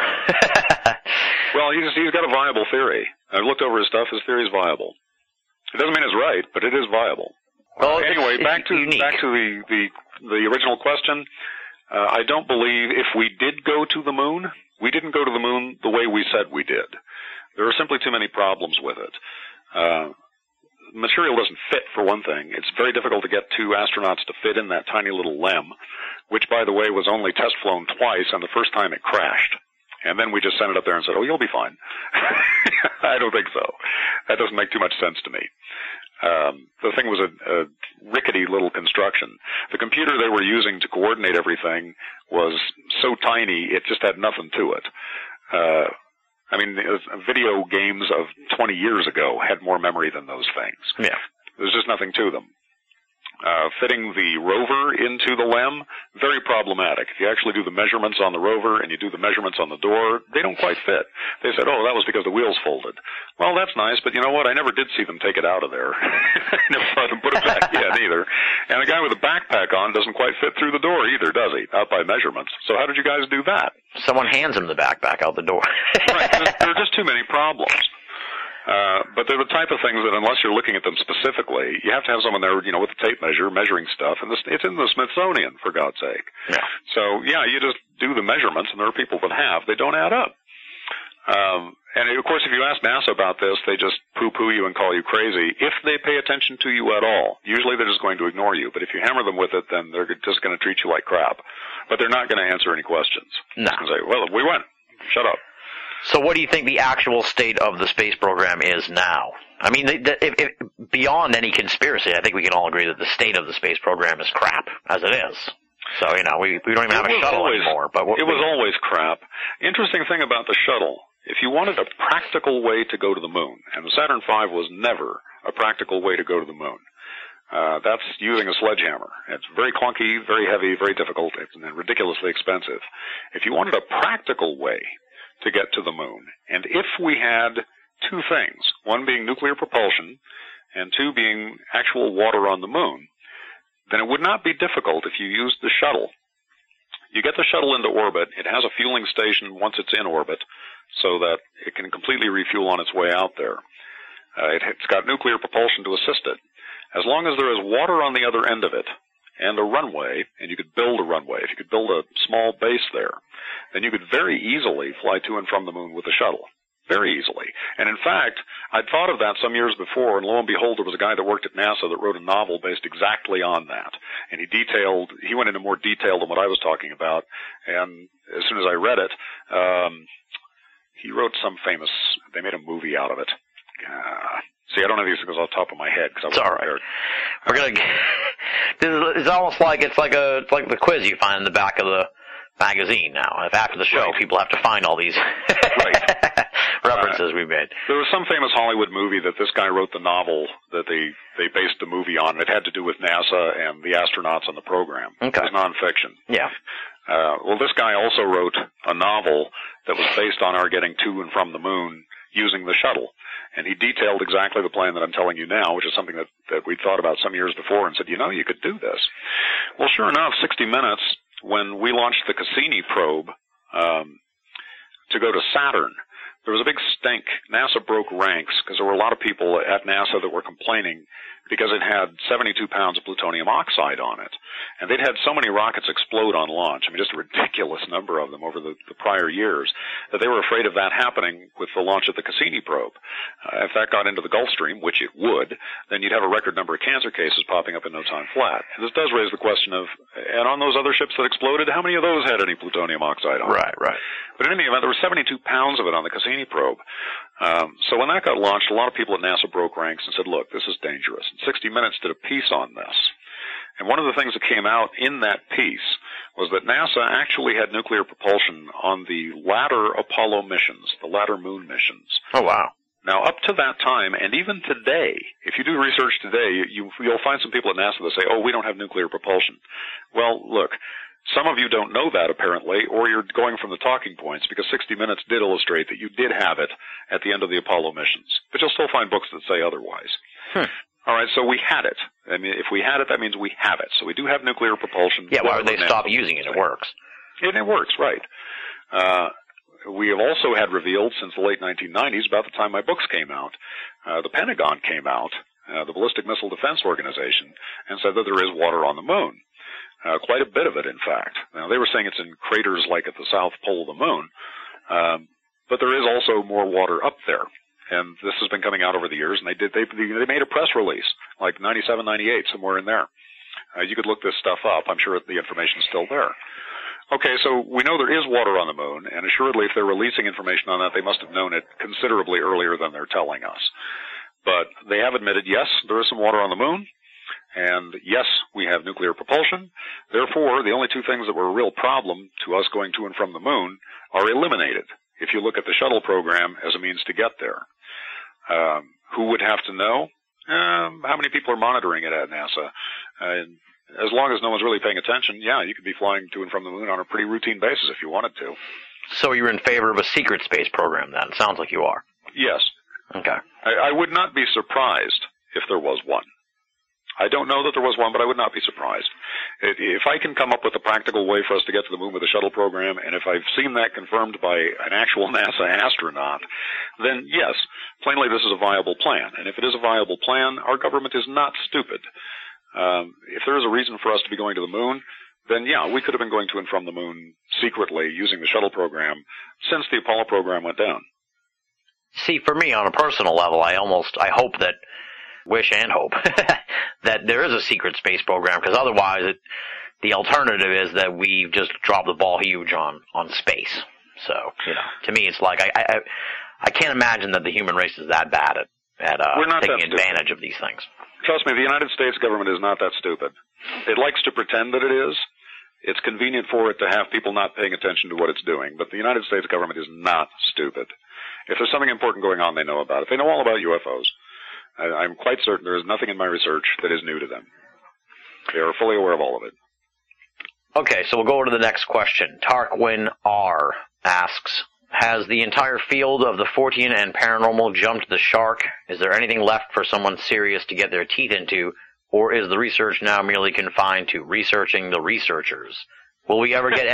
Well, he's got a viable theory. I've looked over his stuff. His theory is viable. It doesn't mean it's right, but it is viable. Well, anyway, back to unique. the original question. I don't believe if we did go to the moon, we didn't go to the moon the way we said we did. There are simply too many problems with it. Material doesn't fit, for one thing. It's very difficult to get 2 astronauts to fit in that tiny little LEM, which, by the way, was only test flown twice, and the first time it crashed. And then we just sent it up there and said, oh, you'll be fine. I don't think so. That doesn't make too much sense to me. The thing was a rickety little construction. The computer they were using to coordinate everything was so tiny, it just had nothing to it. Video games of 20 years ago had more memory than those things. Yeah. There's just nothing to them. Fitting the rover into the LEM, very problematic. If you actually do the measurements on the rover and you do the measurements on the door, they don't quite fit. They said, oh, that was because the wheels folded. Well, that's nice, but you know what? I never did see them take it out of there. Never saw them put it back in either. And the guy with a backpack on doesn't quite fit through the door either, does he? Out by measurements. So how did you guys do that? Someone hands him the backpack out the door. Right. There are just too many problems. But they're the type of things that unless you're looking at them specifically, you have to have someone there, with a tape measure measuring stuff, and it's in the Smithsonian, for God's sake. Yeah. So, yeah, you just do the measurements, and there are people that they don't add up. And of course, if you ask NASA about this, they just poo-poo you and call you crazy, if they pay attention to you at all. Usually they're just going to ignore you, but if you hammer them with it, then they're just going to treat you like crap. But they're not going to answer any questions. No. They're going to say, well, we went. Shut up. So what do you think the actual state of the space program is now? I mean, if beyond any conspiracy, I think we can all agree that the state of the space program is crap, as it is. So, we don't even have a shuttle anymore. But it was always crap. Interesting thing about the shuttle, if you wanted a practical way to go to the moon, and the Saturn V was never a practical way to go to the moon, that's using a sledgehammer. It's very clunky, very heavy, very difficult, and ridiculously expensive. If you wanted a practical way to get to the moon, and if we had 2 things, one being nuclear propulsion, and 2 being actual water on the moon, then it would not be difficult if you used the shuttle. You get the shuttle into orbit, it has a fueling station once it's in orbit, so that it can completely refuel on its way out there. It's got nuclear propulsion to assist it. As long as there is water on the other end of it, and a runway, and you could build a runway, if you could build a small base there, then you could very easily fly to and from the moon with the shuttle. Very easily. And in fact, I'd thought of that some years before, and lo and behold, there was a guy that worked at NASA that wrote a novel based exactly on that. And he went into more detail than what I was talking about, and as soon as I read it, he wrote they made a movie out of it. See, I don't have these things off the top of my head because I was all right. We're gonna. It's almost like it's like the quiz you find in the back of the magazine now. If after the show, people have to find all these references we made. There was some famous Hollywood movie that this guy wrote the novel that they based the movie on. It had to do with NASA and the astronauts on the program. Okay. It was nonfiction. Yeah. Well, this guy also wrote a novel that was based on our getting to and from the moon using the shuttle. And he detailed exactly the plan that I'm telling you now, which is something that we thought about some years before and said, you could do this. Well, sure enough, 60 Minutes, when we launched the Cassini probe to go to Saturn, there was a big stink. NASA broke ranks because there were a lot of people at NASA that were complaining because it had 72 pounds of plutonium oxide on it. And they'd had so many rockets explode on launch, just a ridiculous number of them over the prior years, that they were afraid of that happening with the launch of the Cassini probe. If that got into the Gulf Stream, which it would, then you'd have a record number of cancer cases popping up in no time flat. And this does raise the question of, and on those other ships that exploded, how many of those had any plutonium oxide on it? Right. But in any event, there were 72 pounds of it on the Cassini probe. So when that got launched, a lot of people at NASA broke ranks and said, look, this is dangerous. And 60 Minutes did a piece on this. And one of the things that came out in that piece was that NASA actually had nuclear propulsion on the latter Apollo missions, the latter moon missions. Oh, wow. Now, up to that time, and even today, if you do research today, you'll find some people at NASA that say, we don't have nuclear propulsion. Well, look, some of you don't know that, apparently, or you're going from the talking points, because 60 Minutes did illustrate that you did have it at the end of the Apollo missions. But you'll still find books that say otherwise. All right, so we had it. If we had it, that means we have it. So we do have nuclear propulsion. Yeah, why would they stop using it? It works. It works, right. We have also had revealed since the late 1990s, about the time my books came out, the Pentagon came out, the Ballistic Missile Defense Organization, and said that there is water on the moon. Quite a bit of it, in fact. Now, they were saying it's in craters like at the South Pole of the moon, but there is also more water up there. And this has been coming out over the years, and they made a press release, like 97, 98, somewhere in there. You could look this stuff up. I'm sure the information is still there. Okay, so we know there is water on the moon, and assuredly if they're releasing information on that, they must have known it considerably earlier than they're telling us. But they have admitted, yes, there is some water on the moon, and yes, we have nuclear propulsion. Therefore, the only two things that were a real problem to us going to and from the moon are eliminated if you look at the shuttle program as a means to get there. Who would have to know? How many people are monitoring it at NASA? As long as no one's really paying attention, you could be flying to and from the moon on a pretty routine basis if you wanted to. So you're in favor of a secret space program then? It sounds like you are. Yes. Okay. I would not be surprised if there was one. I don't know that there was one, but I would not be surprised. If I can come up with a practical way for us to get to the moon with the shuttle program, and if I've seen that confirmed by an actual NASA astronaut, then yes, plainly this is a viable plan. And if it is a viable plan, our government is not stupid. If there is a reason for us to be going to the moon, then we could have been going to and from the moon secretly using the shuttle program since the Apollo program went down. See, for me, on a personal level, I hope that, wish and hope, that there is a secret space program, because otherwise the alternative is that we've just dropped the ball huge on space. So, to me it's like, I can't imagine that the human race is that bad at taking advantage of these things. Trust me, the United States government is not that stupid. It likes to pretend that it is. It's convenient for it to have people not paying attention to what it's doing, but the United States government is not stupid. If there's something important going on, they know about it. They know all about UFOs. I'm quite certain there is nothing in my research that is new to them. They are fully aware of all of it. Okay, so we'll go to the next question. Tarquin R. asks, has the entire field of the Fortean and paranormal jumped the shark? Is there anything left for someone serious to get their teeth into, or is the research now merely confined to researching the researchers? Will we ever get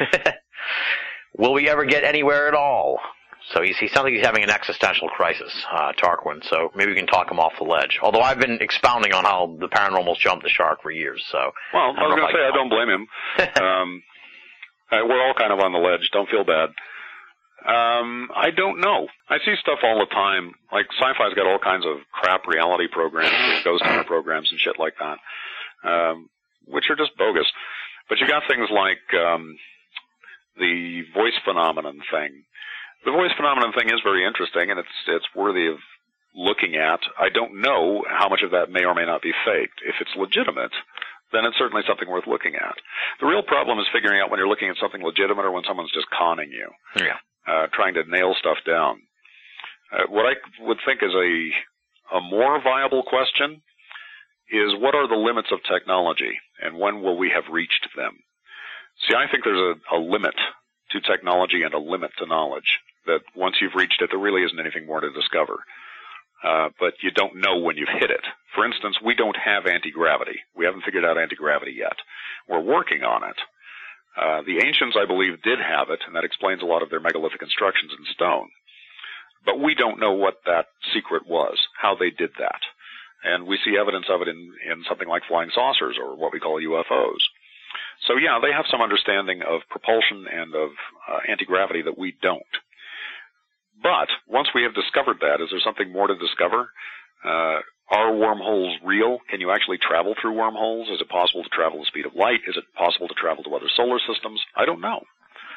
anywhere at all? So he sounds like he's having an existential crisis, Tarquin, so maybe we can talk him off the ledge. Although I've been expounding on how the paranormal's jumped the shark for years, so... Well, I was going to say, I don't blame him. We're all kind of on the ledge, don't feel bad. I don't know. I see stuff all the time, like Sci-Fi's got all kinds of crap reality programs, ghost hunter programs and shit like that, which are just bogus. But you got things like the voice phenomenon thing. The voice phenomenon thing is very interesting, and it's worthy of looking at, I don't know how much of that may or may not be faked. If it's legitimate, then it's certainly something worth looking at. The real problem is figuring out when you're looking at something legitimate or when someone's just conning you, trying to nail stuff down. What I would think is a more viable question is, what are the limits of technology, and when will we have reached them? See, I think there's a limit to technology and a limit to knowledge, that once you've reached it, there really isn't anything more to discover. But you don't know when you've hit it. For instance, we don't have anti-gravity. We haven't figured out anti-gravity yet. We're working on it. The ancients, I believe, did have it, and that explains a lot of their megalithic constructions in stone. But we don't know what that secret was, how they did that. And we see evidence of it in something like flying saucers, or what we call UFOs. So yeah, they have some understanding of propulsion and of anti-gravity that we don't. But once we have discovered that, is there something more to discover? Are wormholes real? Can you actually travel through wormholes? Is it possible to travel the speed of light? Is it possible to travel to other solar systems? I don't know.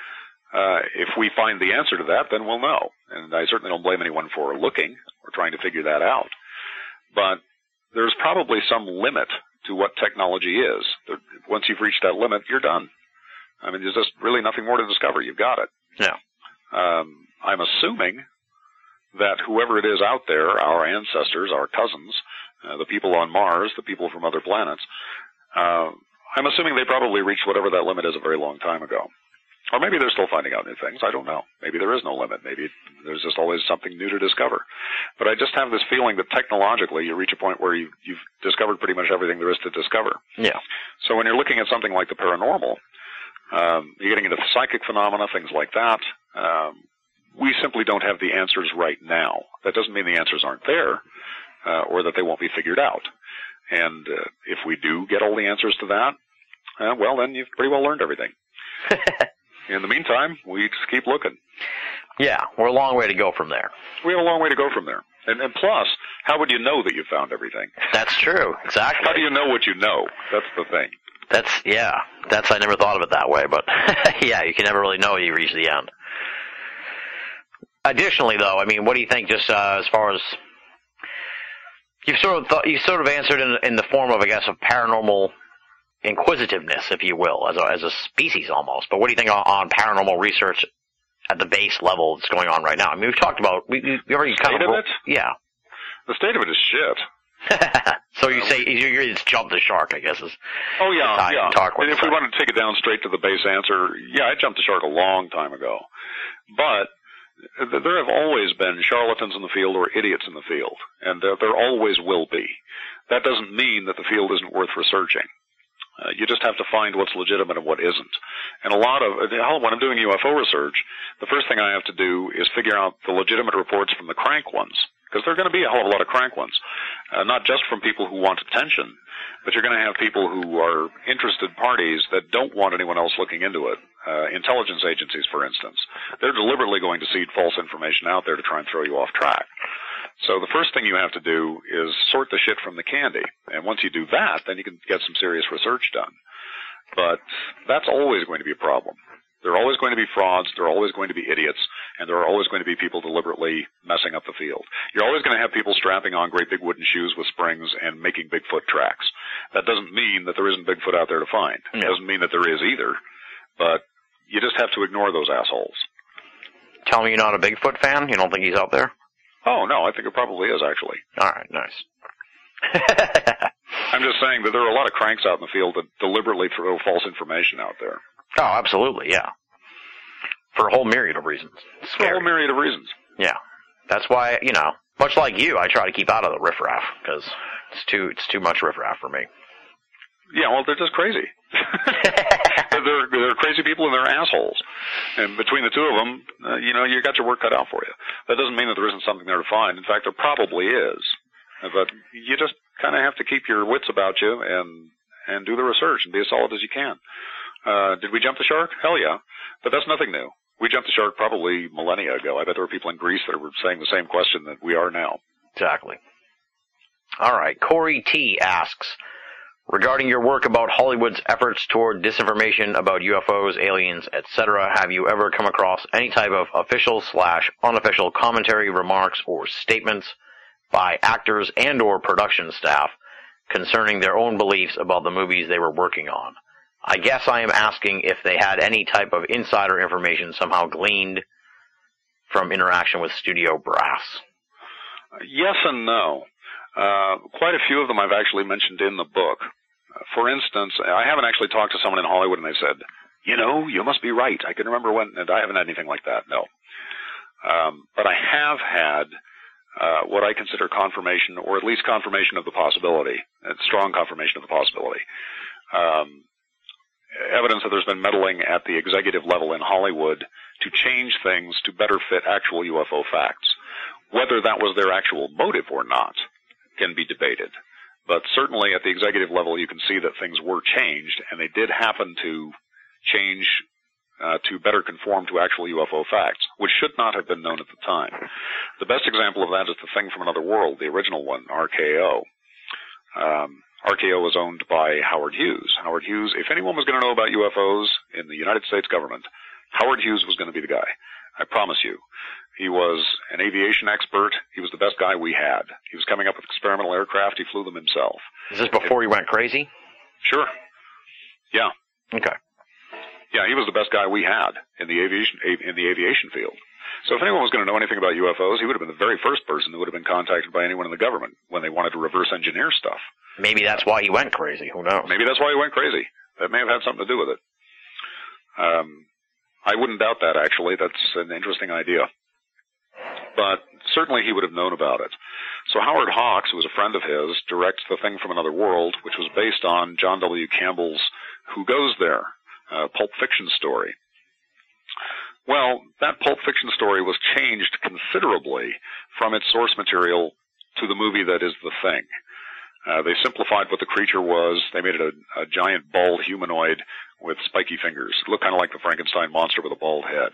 If we find the answer to that, then we'll know. And I certainly don't blame anyone for looking or trying to figure that out. But there's probably some limit to what technology is. Once you've reached that limit, you're done. I mean, there's just really nothing more to discover. You've got it. Yeah. I'm assuming that whoever it is out there, our ancestors, our cousins, the people on Mars, the people from other planets, I'm assuming they probably reached whatever that limit is a very long time ago. Or maybe they're still finding out new things. I don't know. Maybe there is no limit. Maybe there's just always something new to discover. But I just have this feeling that technologically you reach a point where you've discovered pretty much everything there is to discover. Yeah. So when you're looking at something like the paranormal, you're getting into psychic phenomena, things like that. We simply don't have the answers right now. That doesn't mean the answers aren't there, or that they won't be figured out. And if we do get all the answers to that, well, then you've pretty well learned everything. In the meantime, we just keep looking. Yeah, we're a long way to go from there. We have a long way to go from there. And plus, how would you know that you found everything? That's true, exactly. How do you know what you know? That's the thing. I never thought of it that way, but yeah, you can never really know you reach the end. Additionally, though, I mean, what do you think, just as far as you sort of answered in the form of, I guess, of paranormal inquisitiveness, if you will, as a species almost. But what do you think on paranormal research at the base level that's going on right now? I mean, we've talked about we already kind of it. Yeah. The state of it is shit. So you say you're just jump the shark, I guess. Oh yeah, yeah. And if we want to take it down straight to the base answer, yeah, I jumped the shark a long time ago. But there have always been charlatans in the field or idiots in the field, and there always will be. That doesn't mean that the field isn't worth researching. You just have to find what's legitimate and what isn't. And when I'm doing UFO research, the first thing I have to do is figure out the legitimate reports from the crank ones, because there are going to be a hell of a lot of crank ones, not just from people who want attention, but you're going to have people who are interested parties that don't want anyone else looking into it. Intelligence agencies, for instance. They're deliberately going to seed false information out there to try and throw you off track. So the first thing you have to do is sort the shit from the candy. And once you do that, then you can get some serious research done. But that's always going to be a problem. There are always going to be frauds, there are always going to be idiots, and there are always going to be people deliberately messing up the field. You're always going to have people strapping on great big wooden shoes with springs and making Bigfoot tracks. That doesn't mean that there isn't Bigfoot out there to find. It doesn't mean that there is either. But you just have to ignore those assholes. Tell me you're not a Bigfoot fan? You don't think he's out there? Oh, no, I think it probably is, actually. All right, nice. I'm just saying that there are a lot of cranks out in the field that deliberately throw false information out there. Oh, absolutely, yeah. For a whole myriad of reasons. For a whole myriad of reasons. Yeah. That's why, much like you, I try to keep out of the riffraff, because it's too much riffraff for me. Yeah, well, they're just crazy. They're crazy people and they're assholes. And between the two of them, you got your work cut out for you. That doesn't mean that there isn't something there to find. In fact, there probably is. But you just kind of have to keep your wits about you and do the research and be as solid as you can. Did we jump the shark? Hell yeah. But that's nothing new. We jumped the shark probably millennia ago. I bet there were people in Greece that were saying the same question that we are now. Exactly. All right. Corey T. asks, regarding your work about Hollywood's efforts toward disinformation about UFOs, aliens, etc., have you ever come across any type of official/unofficial commentary, remarks, or statements by actors and or production staff concerning their own beliefs about the movies they were working on. I guess I am asking if they had any type of insider information somehow gleaned from interaction with studio brass. Yes and no. Quite a few of them I've actually mentioned in the book. For instance, I haven't actually talked to someone in Hollywood and they said, you must be right. I can remember when, and I haven't had anything like that, no. But I have had what I consider confirmation, or at least confirmation of the possibility, strong confirmation of the possibility. Evidence that there's been meddling at the executive level in Hollywood to change things to better fit actual UFO facts. Whether that was their actual motive or not can be debated. But certainly at the executive level, you can see that things were changed, and they did happen to change to better conform to actual UFO facts, which should not have been known at the time. The best example of that is The Thing from Another World, the original one, RKO. RKO was owned by Howard Hughes. Howard Hughes, if anyone was going to know about UFOs in the United States government, Howard Hughes was going to be the guy. I promise you. He was an aviation expert. He was the best guy we had. He was coming up with experimental aircraft. He flew them himself. Is this before he went crazy? Sure. Yeah. Okay. Yeah, he was the best guy we had in the aviation field. So if anyone was going to know anything about UFOs, he would have been the very first person who would have been contacted by anyone in the government when they wanted to reverse engineer stuff. Maybe that's why he went crazy. Who knows? Maybe that's why he went crazy. That may have had something to do with it. I wouldn't doubt that, actually. That's an interesting idea. But certainly he would have known about it. So Howard Hawks, who was a friend of his, directs The Thing from Another World, which was based on John W. Campbell's Who Goes There? Pulp Fiction story. Well, that Pulp Fiction story was changed considerably from its source material to the movie that is The Thing. They simplified what the creature was. They made it a giant bald humanoid with spiky fingers. It looked kind of like the Frankenstein monster with a bald head.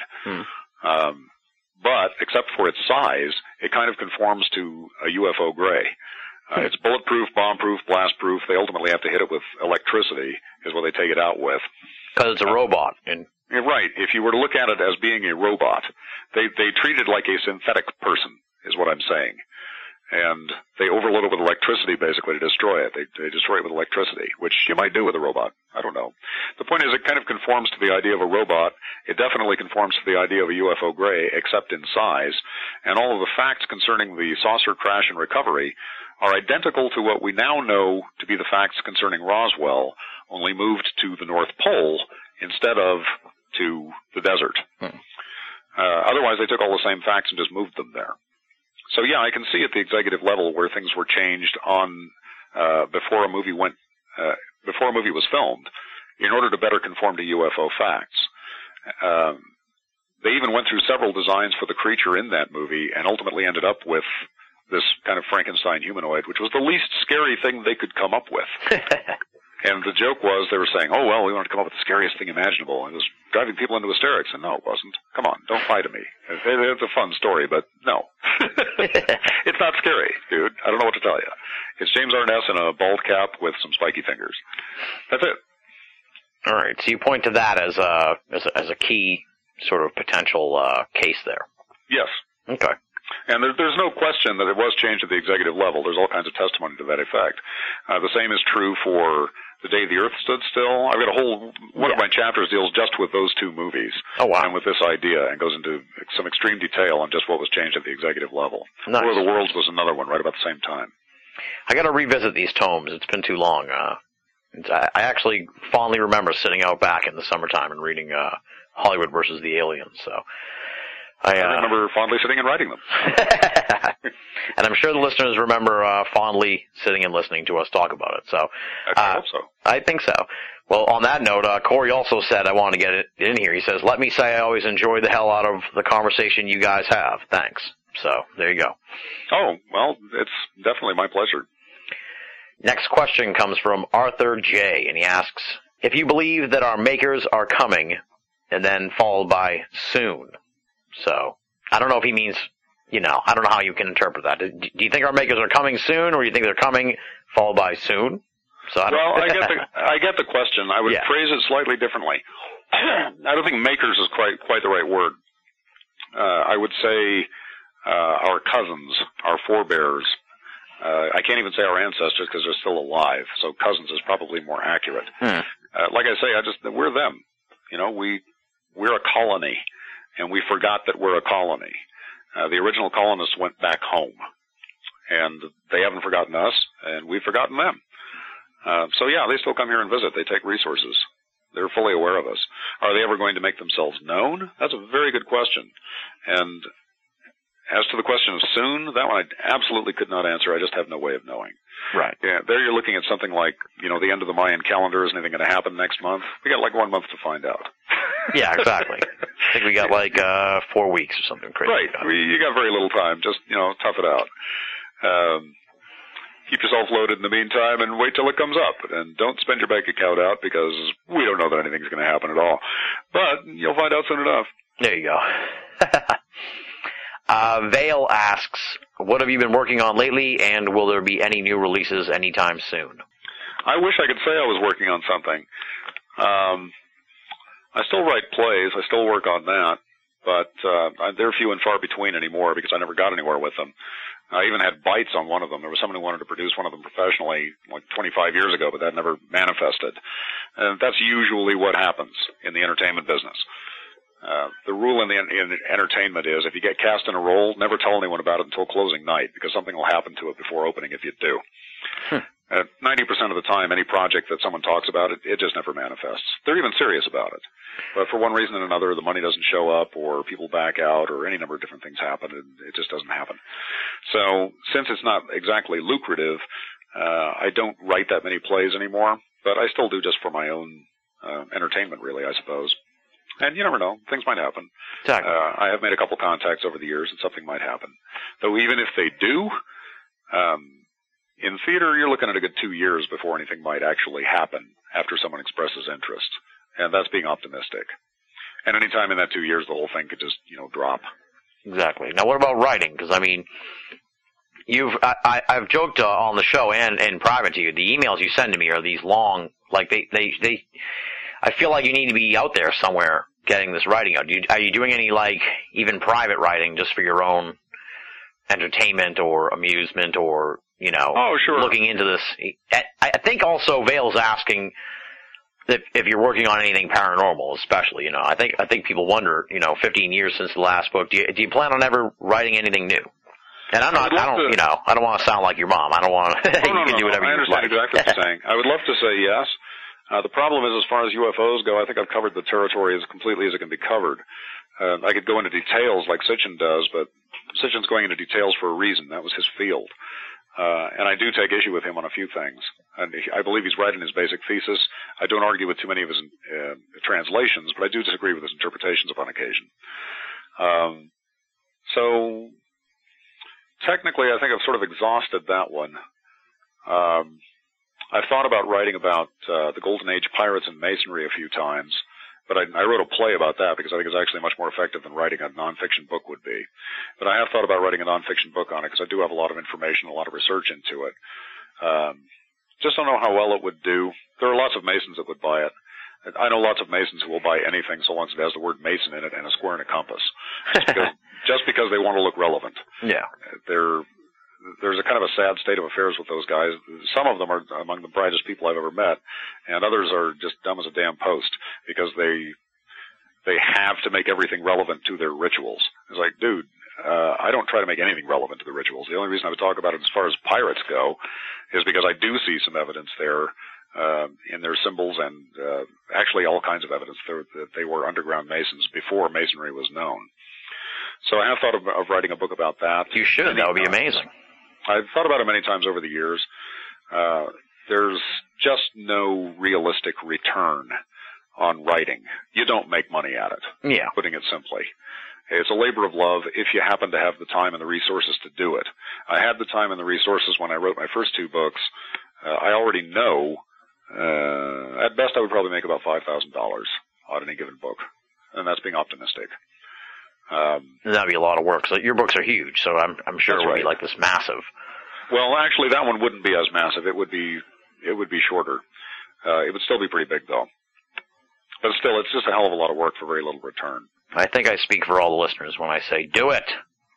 But, except for its size, it kind of conforms to a UFO gray. It's bulletproof, bomb-proof, blast-proof. They ultimately have to hit it with electricity, is what they take it out with. Because it's a robot. You're right. If you were to look at it as being a robot, they treat it like a synthetic person, is what I'm saying. And they overload it with electricity, basically, to destroy it. They destroy it with electricity, which you might do with a robot. I don't know. The point is, it kind of conforms to the idea of a robot. It definitely conforms to the idea of a UFO gray, except in size. And all of the facts concerning the saucer crash and recovery are identical to what we now know to be the facts concerning Roswell, only moved to the North Pole instead of to the desert. Otherwise, they took all the same facts and just moved them there. So yeah, I can see at the executive level where things were changed on before a movie was filmed, in order to better conform to UFO facts. They even went through several designs for the creature in that movie, and ultimately ended up with this kind of Frankenstein humanoid, which was the least scary thing they could come up with. And the joke was, they were saying, oh, well, we wanted to come up with the scariest thing imaginable. And it was driving people into hysterics. And no, it wasn't. Come on, don't lie to me. It's a fun story, but no. It's not scary, dude. I don't know what to tell you. It's James Arness in a bald cap with some spiky fingers. That's it. All right, so you point to that as a key sort of potential case there. Yes. Okay. And there's no question that it was changed at the executive level. There's all kinds of testimony to that effect. The same is true for The Day the Earth Stood Still. I've got a whole, one of my chapters deals just with those two movies. Oh, wow. And with this idea, and goes into some extreme detail on just what was changed at the executive level. Nice. War of the Worlds was another one right about the same time. I got to revisit these tomes. It's been too long. I actually fondly remember sitting out back in the summertime and reading Hollywood versus the Aliens. So I remember fondly sitting and writing them. And I'm sure the listeners remember fondly sitting and listening to us talk about it. So I hope so. I think so. Well, on that note, Corey also said, I wanted to get it in here. He says, let me say I always enjoy the hell out of the conversation you guys have. Thanks. So there you go. Oh, well, it's definitely my pleasure. Next question comes from Arthur J., and he asks, if you believe that our makers are coming, and then followed by soon. So, I don't know if he means, I don't know how you can interpret that. Do you think our makers are coming soon, or do you think they're coming followed by soon? So I get the question. I would phrase it slightly differently. I don't think makers is quite the right word. I would say our cousins, our forebears, I can't even say our ancestors because they're still alive, so cousins is probably more accurate. Like I say, we're them. You know, we're a colony, and we forgot that we're a colony. The original colonists went back home, and they haven't forgotten us, and we've forgotten them. So yeah, they still come here and visit. They take resources. They're fully aware of us. Are they ever going to make themselves known? That's a very good question. And as to the question of soon, that one I absolutely could not answer. I just have no way of knowing. Right. Yeah, there you're looking at something like, you know, the end of the Mayan calendar. Is anything going to happen next month? We got like 1 month to find out. Yeah, exactly. I think we got like 4 weeks or something crazy. Right. You got very little time. Just, you know, tough it out. Keep yourself loaded in the meantime and wait till it comes up. And don't spend your bank account out because we don't know that anything's going to happen at all. But you'll find out soon enough. There you go. Vale asks, what have you been working on lately, and will there be any new releases anytime soon? I wish I could say I was working on something. I still write plays. I still work on that. But they're few and far between anymore because I never got anywhere with them. I even had bites on one of them. There was someone who wanted to produce one of them professionally like 25 years ago, but that never manifested. And that's usually what happens in the entertainment business. The rule in entertainment is if you get cast in a role, never tell anyone about it until closing night because something will happen to it before opening if you do. 90% of the time, any project that someone talks about, it just never manifests. They're even serious about it. But for one reason or another, the money doesn't show up or people back out or any number of different things happen, and it just doesn't happen. So since it's not exactly lucrative, I don't write that many plays anymore, but I still do just for my own entertainment, really, I suppose. And you never know. Things might happen. Exactly. I have made a couple contacts over the years, and something might happen. Though even if they do, in theater, you're looking at a good 2 years before anything might actually happen after someone expresses interest. And that's being optimistic. And any time in that 2 years, the whole thing could just, you know, drop. Exactly. Now, what about writing? Because, I mean, I've joked on the show and in private to you, the emails you send to me are these long, like I feel like you need to be out there somewhere getting this writing out. Are you doing any, like, even private writing just for your own entertainment or amusement or, you know, looking into this? I think also Vale's asking if you're working on anything paranormal, especially, you know. I think people wonder, you know, 15 years since the last book, do you plan on ever writing anything new? And I don't want to sound like your mom. I don't want to. You can do whatever you like. I understand exactly what you're saying. I would love to say yes. The problem is, as far as UFOs go, I think I've covered the territory as completely as it can be covered. I could go into details like Sitchin does, but Sitchin's going into details for a reason. That was his field. And I do take issue with him on a few things. And I believe he's right in his basic thesis. I don't argue with too many of his translations, but I do disagree with his interpretations upon occasion. So technically, I think I've sort of exhausted that one. I've thought about writing about the Golden Age pirates and masonry a few times, but I wrote a play about that because I think it's actually much more effective than writing a nonfiction book would be. But I have thought about writing a nonfiction book on it because I do have a lot of information, a lot of research into it. Just don't know how well it would do. There are lots of Masons that would buy it. I know lots of Masons who will buy anything so long as it has the word Mason in it and a square and a compass, just because they want to look relevant. Yeah. There's a kind of a sad state of affairs with those guys. Some of them are among the brightest people I've ever met, and others are just dumb as a damn post because they have to make everything relevant to their rituals. It's like, dude, I don't try to make anything relevant to the rituals. The only reason I would talk about it as far as pirates go is because I do see some evidence there in their symbols and actually all kinds of evidence that they were underground Masons before Masonry was known. So I have thought of writing a book about that. You should. That would be amazing. I've thought about it many times over the years. There's just no realistic return on writing. You don't make money at it. Yeah. Putting it simply. It's a labor of love if you happen to have the time and the resources to do it. I had the time and the resources when I wrote my first two books. I already know, at best I would probably make about $5,000 on any given book. And that's being optimistic. That'd be a lot of work. So your books are huge, so I'm sure it would be like this massive. Well, actually, that one wouldn't be as massive. It would be shorter. It would still be pretty big, though. But still, it's just a hell of a lot of work for very little return. I think I speak for all the listeners when I say, do it.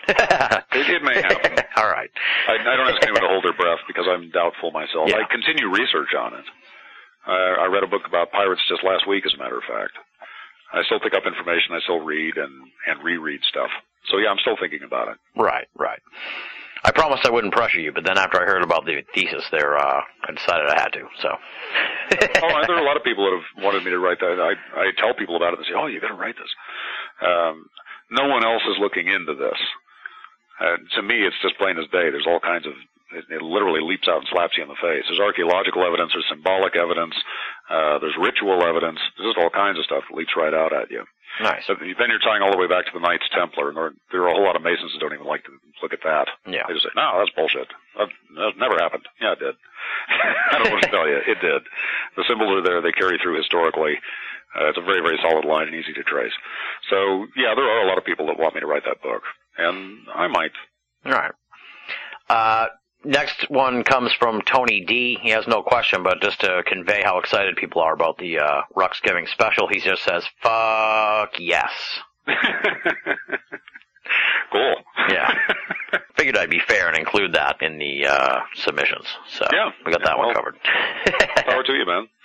It may happen. All right. I don't ask anyone to hold their breath because I'm doubtful myself. Yeah. I continue research on it. I read a book about pirates just last week, as a matter of fact. I still pick up information. I still read and reread stuff. So, yeah, I'm still thinking about it. Right. I promised I wouldn't pressure you, but then after I heard about the thesis there, I decided I had to, so. There are a lot of people that have wanted me to write that. I tell people about it and say, oh, you got to write this. No one else is looking into this. To me, it's just plain as day. There's all kinds of, it literally leaps out and slaps you in the face. There's archaeological evidence, there's symbolic evidence, there's ritual evidence. There's just all kinds of stuff that leaps right out at you. Nice. So then you're tying all the way back to the Knights Templar, and there are a whole lot of Masons that don't even like to look at that. Yeah. They just say, no, that's bullshit. That never happened. Yeah, it did. I don't know what to tell you. It did. The symbols are there. They carry through historically. It's a very, very solid line and easy to trace. So, yeah, there are a lot of people that want me to write that book, and I might. All right. Next one comes from Tony D. He has no question, but just to convey how excited people are about the Rux Giving special, he just says, fuck yes. Cool. Yeah. Figured I'd be fair and include that in the submissions. So yeah, we got that one covered. Power to you, man.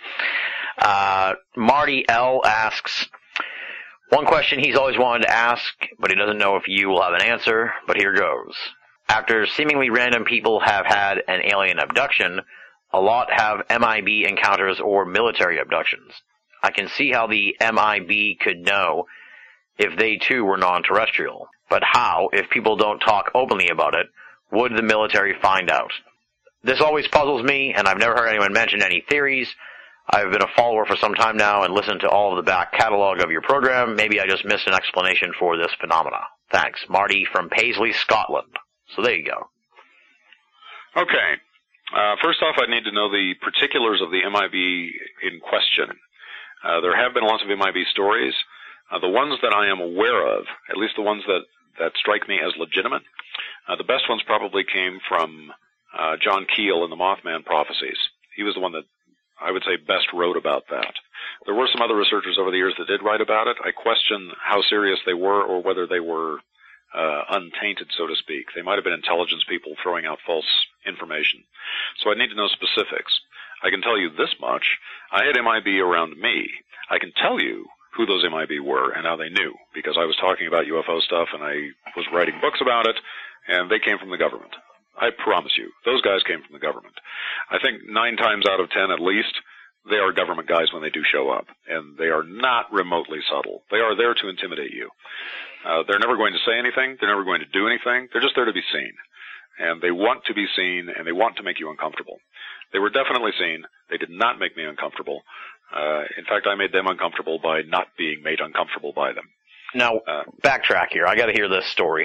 Marty L. asks, one question he's always wanted to ask, but he doesn't know if you will have an answer, but here goes. After seemingly random people have had an alien abduction, a lot have MIB encounters or military abductions. I can see how the MIB could know if they too were non-terrestrial. But how, if people don't talk openly about it, would the military find out? This always puzzles me, and I've never heard anyone mention any theories. I've been a follower for some time now and listened to all of the back catalog of your program. Maybe I just missed an explanation for this phenomena. Thanks. Marty from Paisley, Scotland. So there you go. Okay. First off, I need to know the particulars of the MIB in question. There have been lots of MIB stories. The ones that I am aware of, at least the ones that strike me as legitimate, the best ones probably came from John Keel in the Mothman Prophecies. He was the one that I would say best wrote about that. There were some other researchers over the years that did write about it. I question how serious they were or whether they were untainted, so to speak. They might have been intelligence people throwing out false information. So I need to know specifics. I can tell you this much. I had MIB around me. I can tell you who those MIB were and how they knew, because I was talking about UFO stuff and I was writing books about it, and they came from the government. I promise you, those guys came from the government. I think 9 times out of 10 at least, they are government guys when they do show up, and they are not remotely subtle. They are there to intimidate you. They're never going to say anything. They're never going to do anything. They're just there to be seen. And they want to be seen, and they want to make you uncomfortable. They were definitely seen. They did not make me uncomfortable. In fact, I made them uncomfortable by not being made uncomfortable by them. Now, backtrack here. I got to hear this story.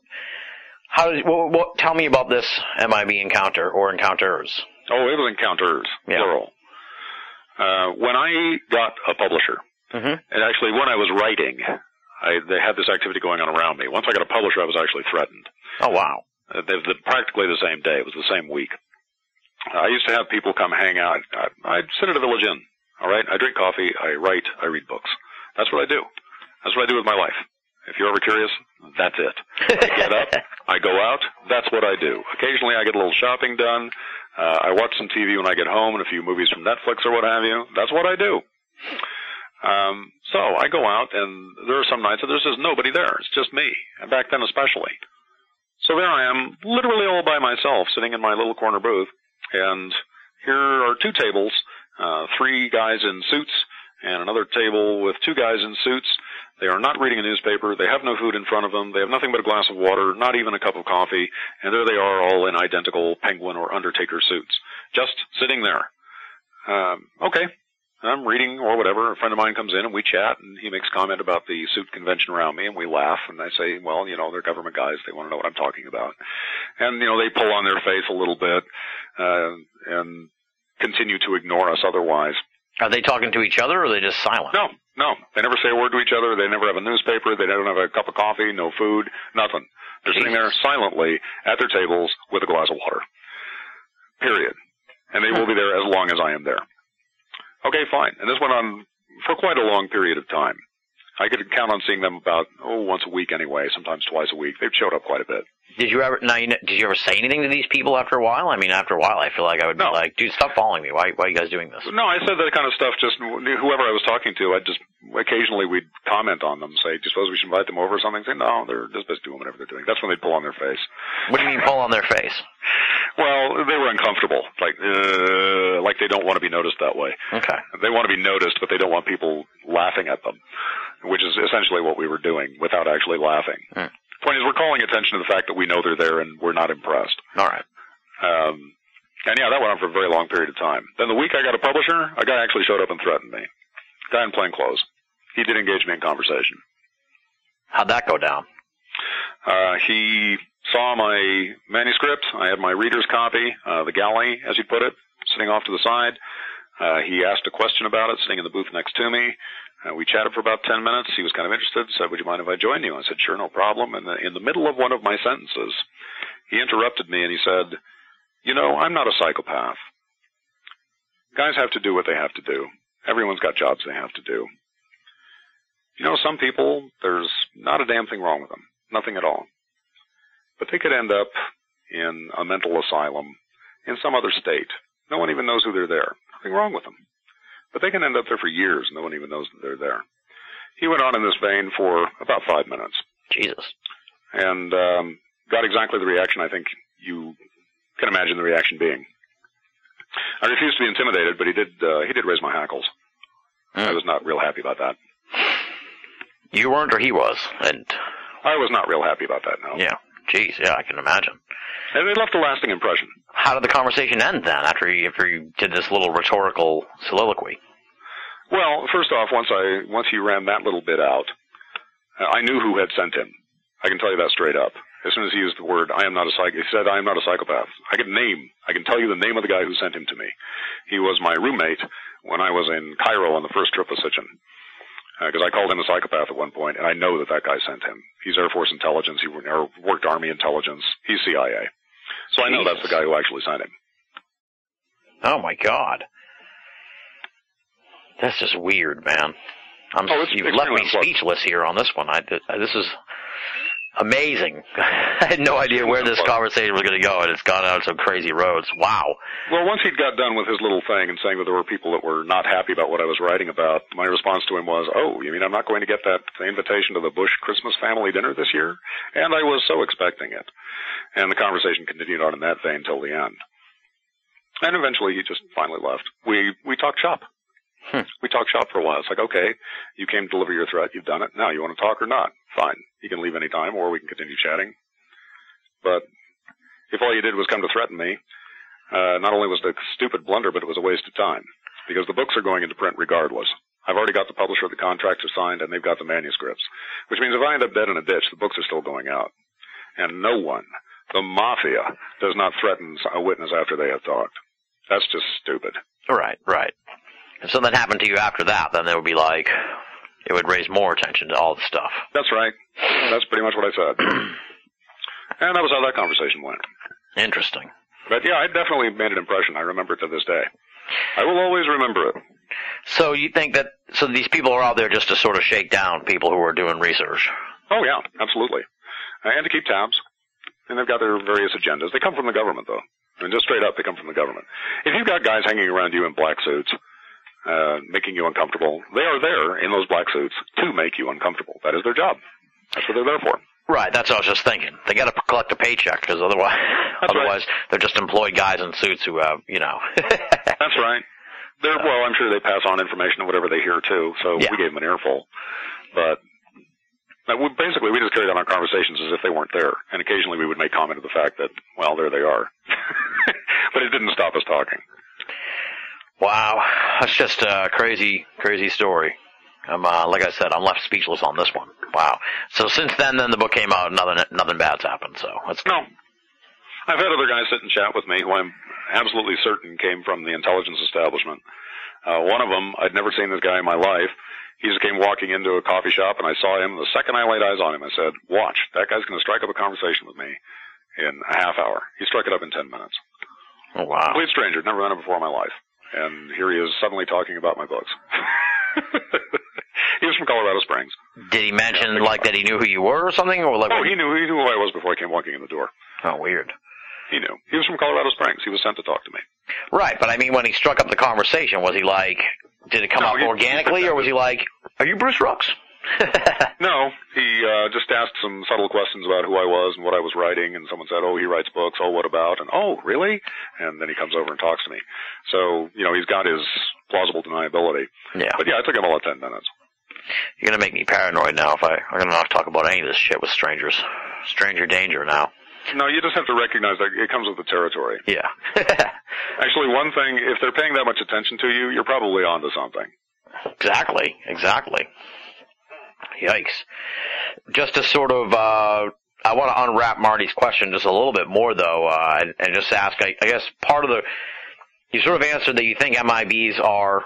Tell me about this MIB encounter or encounters. Oh, it was encounters, plural. When I got a publisher, and actually when I was writing, they had this activity going on around me. Once I got a publisher, I was actually threatened. Oh, wow. Practically the same day. It was the same week. I used to have people come hang out. I'd sit at a Village Inn. All right? I drink coffee. I write. I read books. That's what I do. That's what I do with my life. If you're ever curious, that's it. I get up. I go out. That's what I do. Occasionally I get a little shopping done. I watch some TV when I get home and a few movies from Netflix or what have you. That's what I do. So I go out, and there are some nights that there's just nobody there. It's just me, and back then especially. So there I am, literally all by myself, sitting in my little corner booth, and here are 2 tables, 3 guys in suits, and another table with 2 guys in suits. They are not reading a newspaper. They have no food in front of them. They have nothing but a glass of water, not even a cup of coffee, and there they are all in identical Penguin or Undertaker suits, just sitting there. Okay. I'm reading or whatever. A friend of mine comes in and we chat, and he makes comment about the suit convention around me, and we laugh, and I say, well, they're government guys. They want to know what I'm talking about. And, they pull on their face a little bit and continue to ignore us otherwise. Are they talking to each other, or are they just silent? No. They never say a word to each other. They never have a newspaper. They don't have a cup of coffee, no food, nothing. They're sitting there silently at their tables with a glass of water. Period. And they will be there as long as I am there. Okay, fine. And this went on for quite a long period of time. I could count on seeing them about, once a week anyway, sometimes twice a week. They've showed up quite a bit. Did you ever say anything to these people after a while? I mean, after a while, I feel like I would be like, dude, stop following me. Why are you guys doing this? No, I said that kind of stuff, just whoever I was talking to, occasionally we'd comment on them, say, do you suppose we should invite them over or something? Say, no, they're just busy doing whatever they're doing. That's when they'd pull on their face. What do you mean pull on their face? Well, they were uncomfortable, like they don't want to be noticed that way. Okay. They want to be noticed, but they don't want people laughing at them, which is essentially what we were doing without actually laughing. Point is, we're calling attention to the fact that we know they're there and we're not impressed. All right. And yeah, that went on for a very long period of time. Then the week I got a publisher, a guy actually showed up and threatened me. Guy in plain clothes. He did engage me in conversation. How'd that go down? He saw my manuscript. I had my reader's copy, the galley, as he put it, sitting off to the side. He asked a question about it, sitting in the booth next to me. We chatted for about 10 minutes. He was kind of interested, said, would you mind if I join you? I said, sure, no problem. And in the middle of one of my sentences, he interrupted me and he said, I'm not a psychopath. Guys have to do what they have to do. Everyone's got jobs they have to do. Some people, there's not a damn thing wrong with them. Nothing at all. But they could end up in a mental asylum in some other state. No one even knows who they're there. Nothing wrong with them. But they can end up there for years. No one even knows that they're there. He went on in this vein for about 5 minutes. Jesus. And got exactly the reaction I think you can imagine the reaction being. I refused to be intimidated, but he did raise my hackles. I was not real happy about that. You weren't, or he was? And I was not real happy about that, no. Yeah. Jeez, yeah, I can imagine. And it left a lasting impression. How did the conversation end then, after you did this little rhetorical soliloquy? Well, first off, once he ran that little bit out, I knew who had sent him. I can tell you that straight up. As soon as he used the word, he said, I am not a psychopath. I can tell you the name of the guy who sent him to me. He was my roommate when I was in Cairo on the first trip with Sitchin. Because I called him a psychopath at one point, and I know that guy sent him. He's Air Force intelligence. He worked Army intelligence. He's CIA. So I know that's the guy who actually sent him. Oh, my God. That's just weird, man. You've left me speechless here on this one. This is amazing. I had no idea where this conversation was going to go, and it's gone out some crazy roads. Wow. Well, once he'd got done with his little thing and saying that there were people that were not happy about what I was writing about, my response to him was, oh, you mean I'm not going to get that invitation to the Bush Christmas family dinner this year? And I was so expecting it. And the conversation continued on in that vein till the end. And eventually he just finally left. We talked shop. We talked shop for a while. It's like, okay, you came to deliver your threat. You've done it. Now, you want to talk or not? Fine. You can leave any time, or we can continue chatting. But if all you did was come to threaten me, not only was it a stupid blunder, but it was a waste of time. Because the books are going into print regardless. I've already got the publisher, the contracts are signed, and they've got the manuscripts. Which means if I end up dead in a ditch, the books are still going out. And no one, the mafia, does not threaten a witness after they have talked. That's just stupid. Right. If something happened to you after that, then it would be like, it would raise more attention to all the stuff. That's right. That's pretty much what I said. And that was how that conversation went. Interesting. But yeah, it definitely made an impression. I remember it to this day. I will always remember it. So you think that, these people are out there just to sort of shake down people who are doing research? Oh yeah, absolutely. And to keep tabs. And they've got their various agendas. They come from the government though. I mean, just straight up, they come from the government. If you've got guys hanging around you in black suits, making you uncomfortable, they are there in those black suits to make you uncomfortable. That is their job. That's what they're there for. Right, that's what I was just thinking. They got to collect a paycheck, because otherwise they're just employed guys in suits who have, That's right. Well, I'm sure they pass on information and whatever they hear too, so we gave them an earful. But basically, we just carried on our conversations as if they weren't there, and occasionally we would make comment of the fact that, well, there they are. But it didn't stop us talking. Wow, that's just a crazy, crazy story. Like I said, I'm left speechless on this one. Wow. So since then the book came out, nothing bad's happened. So that's no. I've had other guys sit and chat with me who I'm absolutely certain came from the intelligence establishment. One of them, I'd never seen this guy in my life. He just came walking into a coffee shop, and I saw him. The second I laid eyes on him, I said, "Watch, that guy's going to strike up a conversation with me in a half hour." He struck it up in 10 minutes. Oh wow! Complete stranger, never met him before in my life. And here he is suddenly talking about my books. He was from Colorado Springs. Did he mention, like, that he knew who you were or something? Or like, Oh, he knew who I was before I came walking in the door. Oh, weird. He knew. He was from Colorado Springs. He was sent to talk to me. Right, but I mean, when he struck up the conversation, was he like, did it come up organically, or was he like, are you Bruce Rooks? No, he just asked some subtle questions about who I was and what I was writing, and someone said, oh, he writes books, oh, what about? And, oh, really? And then he comes over and talks to me. So, he's got his plausible deniability. Yeah. But yeah, it took him about 10 minutes. You're going to make me paranoid now if I'm going to not talk about any of this shit with strangers. Stranger danger now. No, you just have to recognize that it comes with the territory. Yeah. Actually, one thing, if they're paying that much attention to you, you're probably onto something. Exactly. Yikes. Just to sort of, I want to unwrap Marty's question just a little bit more, though, and just ask, I guess part of you sort of answered that you think MIBs are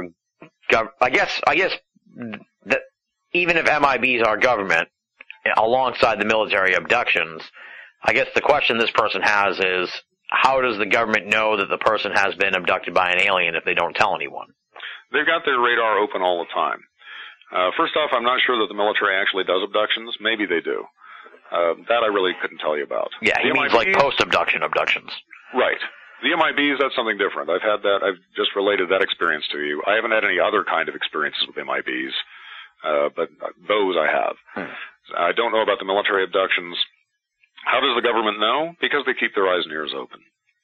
I guess that even if MIBs are government, alongside the military abductions, I guess the question this person has is, how does the government know that the person has been abducted by an alien if they don't tell anyone? They've got their radar open all the time. First off, I'm not sure that the military actually does abductions. Maybe they do. That I really couldn't tell you about. Yeah, he means like post-abduction abductions. Right. The MIBs, that's something different. I've had that. I've just related that experience to you. I haven't had any other kind of experiences with MIBs, but those I have. I don't know about the military abductions. How does the government know? Because they keep their eyes and ears open.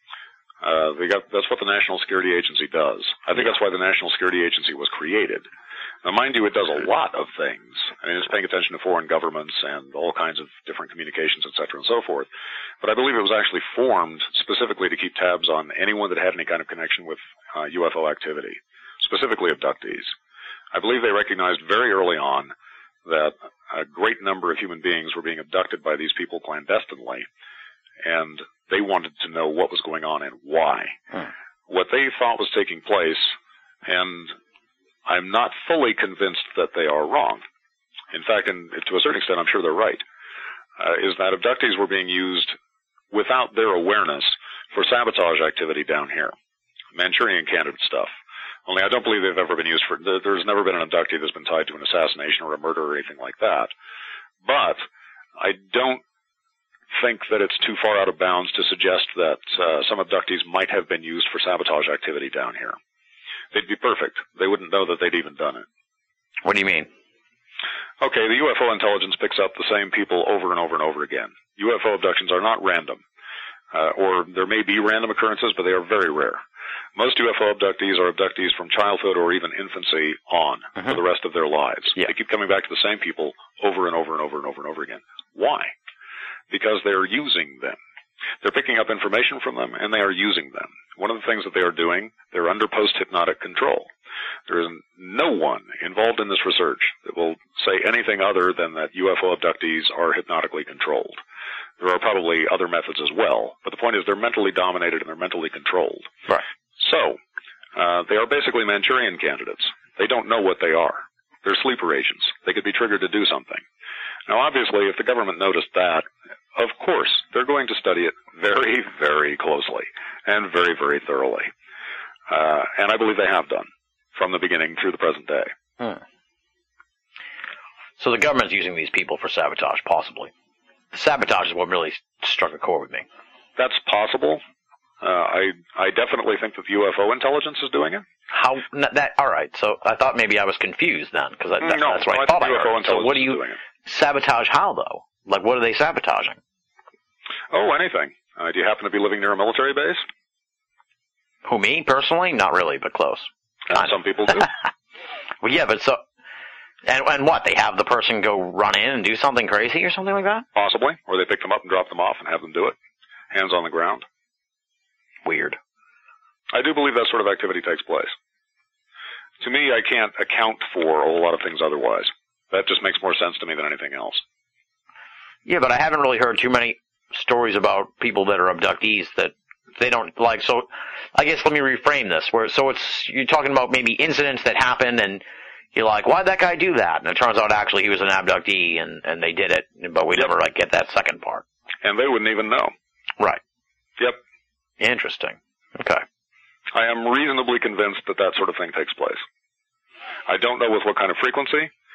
That's what the National Security Agency does. I think that's why the National Security Agency was created. Now, mind you, it does a lot of things. I mean, it's paying attention to foreign governments and all kinds of different communications, et cetera, and so forth. But I believe it was actually formed specifically to keep tabs on anyone that had any kind of connection with UFO activity, specifically abductees. I believe they recognized very early on that a great number of human beings were being abducted by these people clandestinely, and they wanted to know what was going on and why. What they thought was taking place, and I'm not fully convinced that they are wrong. In fact, and to a certain extent, I'm sure they're right, is that abductees were being used without their awareness for sabotage activity down here. Manchurian candidate stuff. Only I don't believe they've ever been used for, there's never been an abductee that's been tied to an assassination or a murder or anything like that. But I don't think that it's too far out of bounds to suggest that some abductees might have been used for sabotage activity down here. They'd be perfect. They wouldn't know that they'd even done it. What do you mean? Okay, the UFO intelligence picks up the same people over and over and over again. UFO abductions are not random. Or there may be random occurrences, but they are very rare. Most UFO abductees are abductees from childhood or even infancy on for the rest of their lives. Yeah. They keep coming back to the same people over and over and over and over and over again. Why? Because they're using them. They're picking up information from them, and they are using them. One of the things that they are doing, they're under post-hypnotic control. There is no one involved in this research that will say anything other than that UFO abductees are hypnotically controlled. There are probably other methods as well, but the point is they're mentally dominated and they're mentally controlled. Right. So, they are basically Manchurian candidates. They don't know what they are. They're sleeper agents. They could be triggered to do something. Now, obviously, if the government noticed that, of course, they're going to study it very, very closely and very, very thoroughly. And I believe they have done from the beginning through the present day. So the government's using these people for sabotage, possibly. Sabotage is what really struck a chord with me. That's possible. I definitely think that the UFO intelligence is doing it. How that? All right. So I thought maybe I was confused then, because that's what I thought I heard. So what do you sabotage? How though? Like, what are they sabotaging? Oh, anything. Do you happen to be living near a military base? Who, me personally? Not really, but close. Some people do. Well, yeah, but so. And what? They have the person go run in and do something crazy or something like that? Possibly. Or they pick them up and drop them off and have them do it. Hands on the ground. Weird. I do believe that sort of activity takes place. To me, I can't account for a whole lot of things otherwise. That just makes more sense to me than anything else. Yeah, but I haven't really heard too many stories about people that are abductees that they don't like. So I guess let me reframe this. You're talking about maybe incidents that happened and you're like, why'd that guy do that? And it turns out actually he was an abductee and they did it, but we never get that second part. And they wouldn't even know. Right. Yep. Interesting. Okay. I am reasonably convinced that that sort of thing takes place. I don't know with what kind of frequency,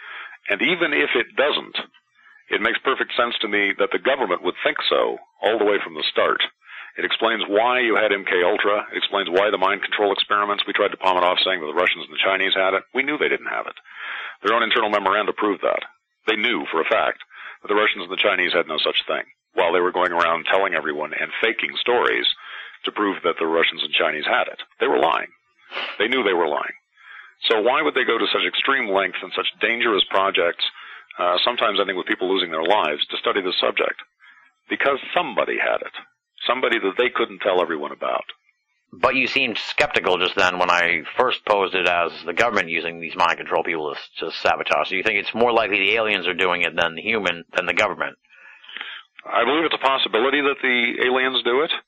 And even if it doesn't, it makes perfect sense to me that the government would think so all the way from the start. It explains why you had MKUltra. It explains why the mind control experiments, we tried to palm it off saying that the Russians and the Chinese had it. We knew they didn't have it. Their own internal memoranda proved that. They knew for a fact that the Russians and the Chinese had no such thing, while they were going around telling everyone and faking stories to prove that the Russians and Chinese had it. They were lying. They knew they were lying. So why would they go to such extreme lengths and such dangerous projects, sometimes ending with people losing their lives, to study the subject? Because somebody had it. Somebody that they couldn't tell everyone about. But you seemed skeptical just then when I first posed it as the government using these mind control people to sabotage. So you think it's more likely the aliens are doing it than the government? I believe it's a possibility that the aliens do it.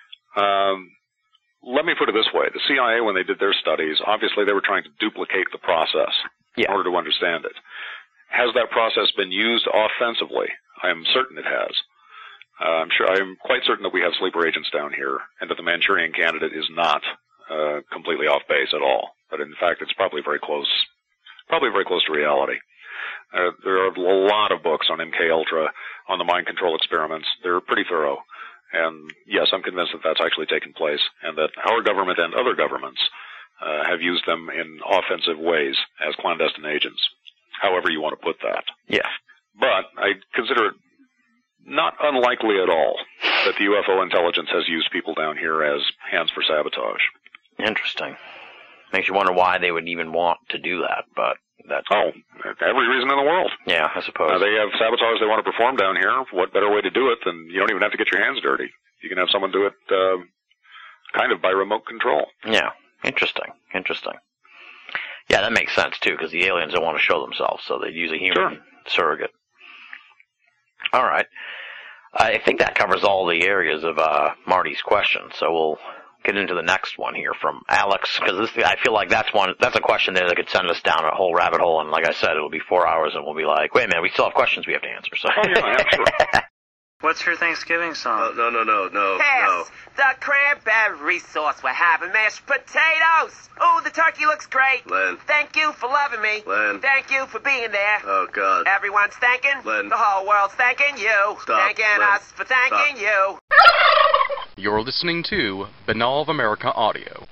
Let me put it this way. The CIA, when they did their studies, obviously they were trying to duplicate the process in order to understand it. Has that process been used offensively? I am certain it has. I'm quite certain that we have sleeper agents down here, and that the Manchurian Candidate is not completely off base at all. But in fact, it's probably very close to reality. There are a lot of books on MKUltra, on the mind control experiments. They're pretty thorough. And yes, I'm convinced that that's actually taken place, and that our government and other governments have used them in offensive ways as clandestine agents, however you want to put that. Yeah. But I consider it not unlikely at all that the UFO intelligence has used people down here as hands for sabotage. Interesting. Makes you wonder why they would even want to do that, but that's... Oh, every reason in the world. Yeah, I suppose. They have sabotage they want to perform down here. What better way to do it than you don't even have to get your hands dirty. You can have someone do it kind of by remote control. Yeah, interesting. Yeah, that makes sense, too, because the aliens don't want to show themselves, so they'd use a human surrogate. All right. I think that covers all the areas of Marty's question, so we'll get into the next one here from Alex, because I feel like that's a question there that could send us down a whole rabbit hole, and like I said, it'll be 4 hours, and we'll be like, wait a minute, we still have questions we have to answer. So. Oh, yeah, sure. What's your Thanksgiving song? No. Pass the cranberry sauce. We're having mashed potatoes. Oh, the turkey looks great. Len. Thank you for loving me. Len. Thank you for being there. Oh, God. Everyone's thanking. Len. The whole world's thanking you. Stop. Thanking Len. us for thanking you. You're listening to Banal of America Audio.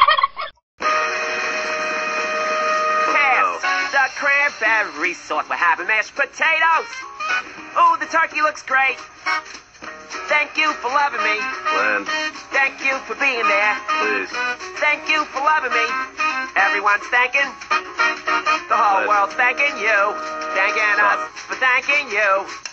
Pass the cranberry sauce. We're having mashed potatoes. Oh, the turkey looks great. Thank you for loving me. Len. Thank you for being there. Please. Thank you for loving me. Everyone's thanking. The whole Len. world's thanking you. Thanking Stop. us for thanking you.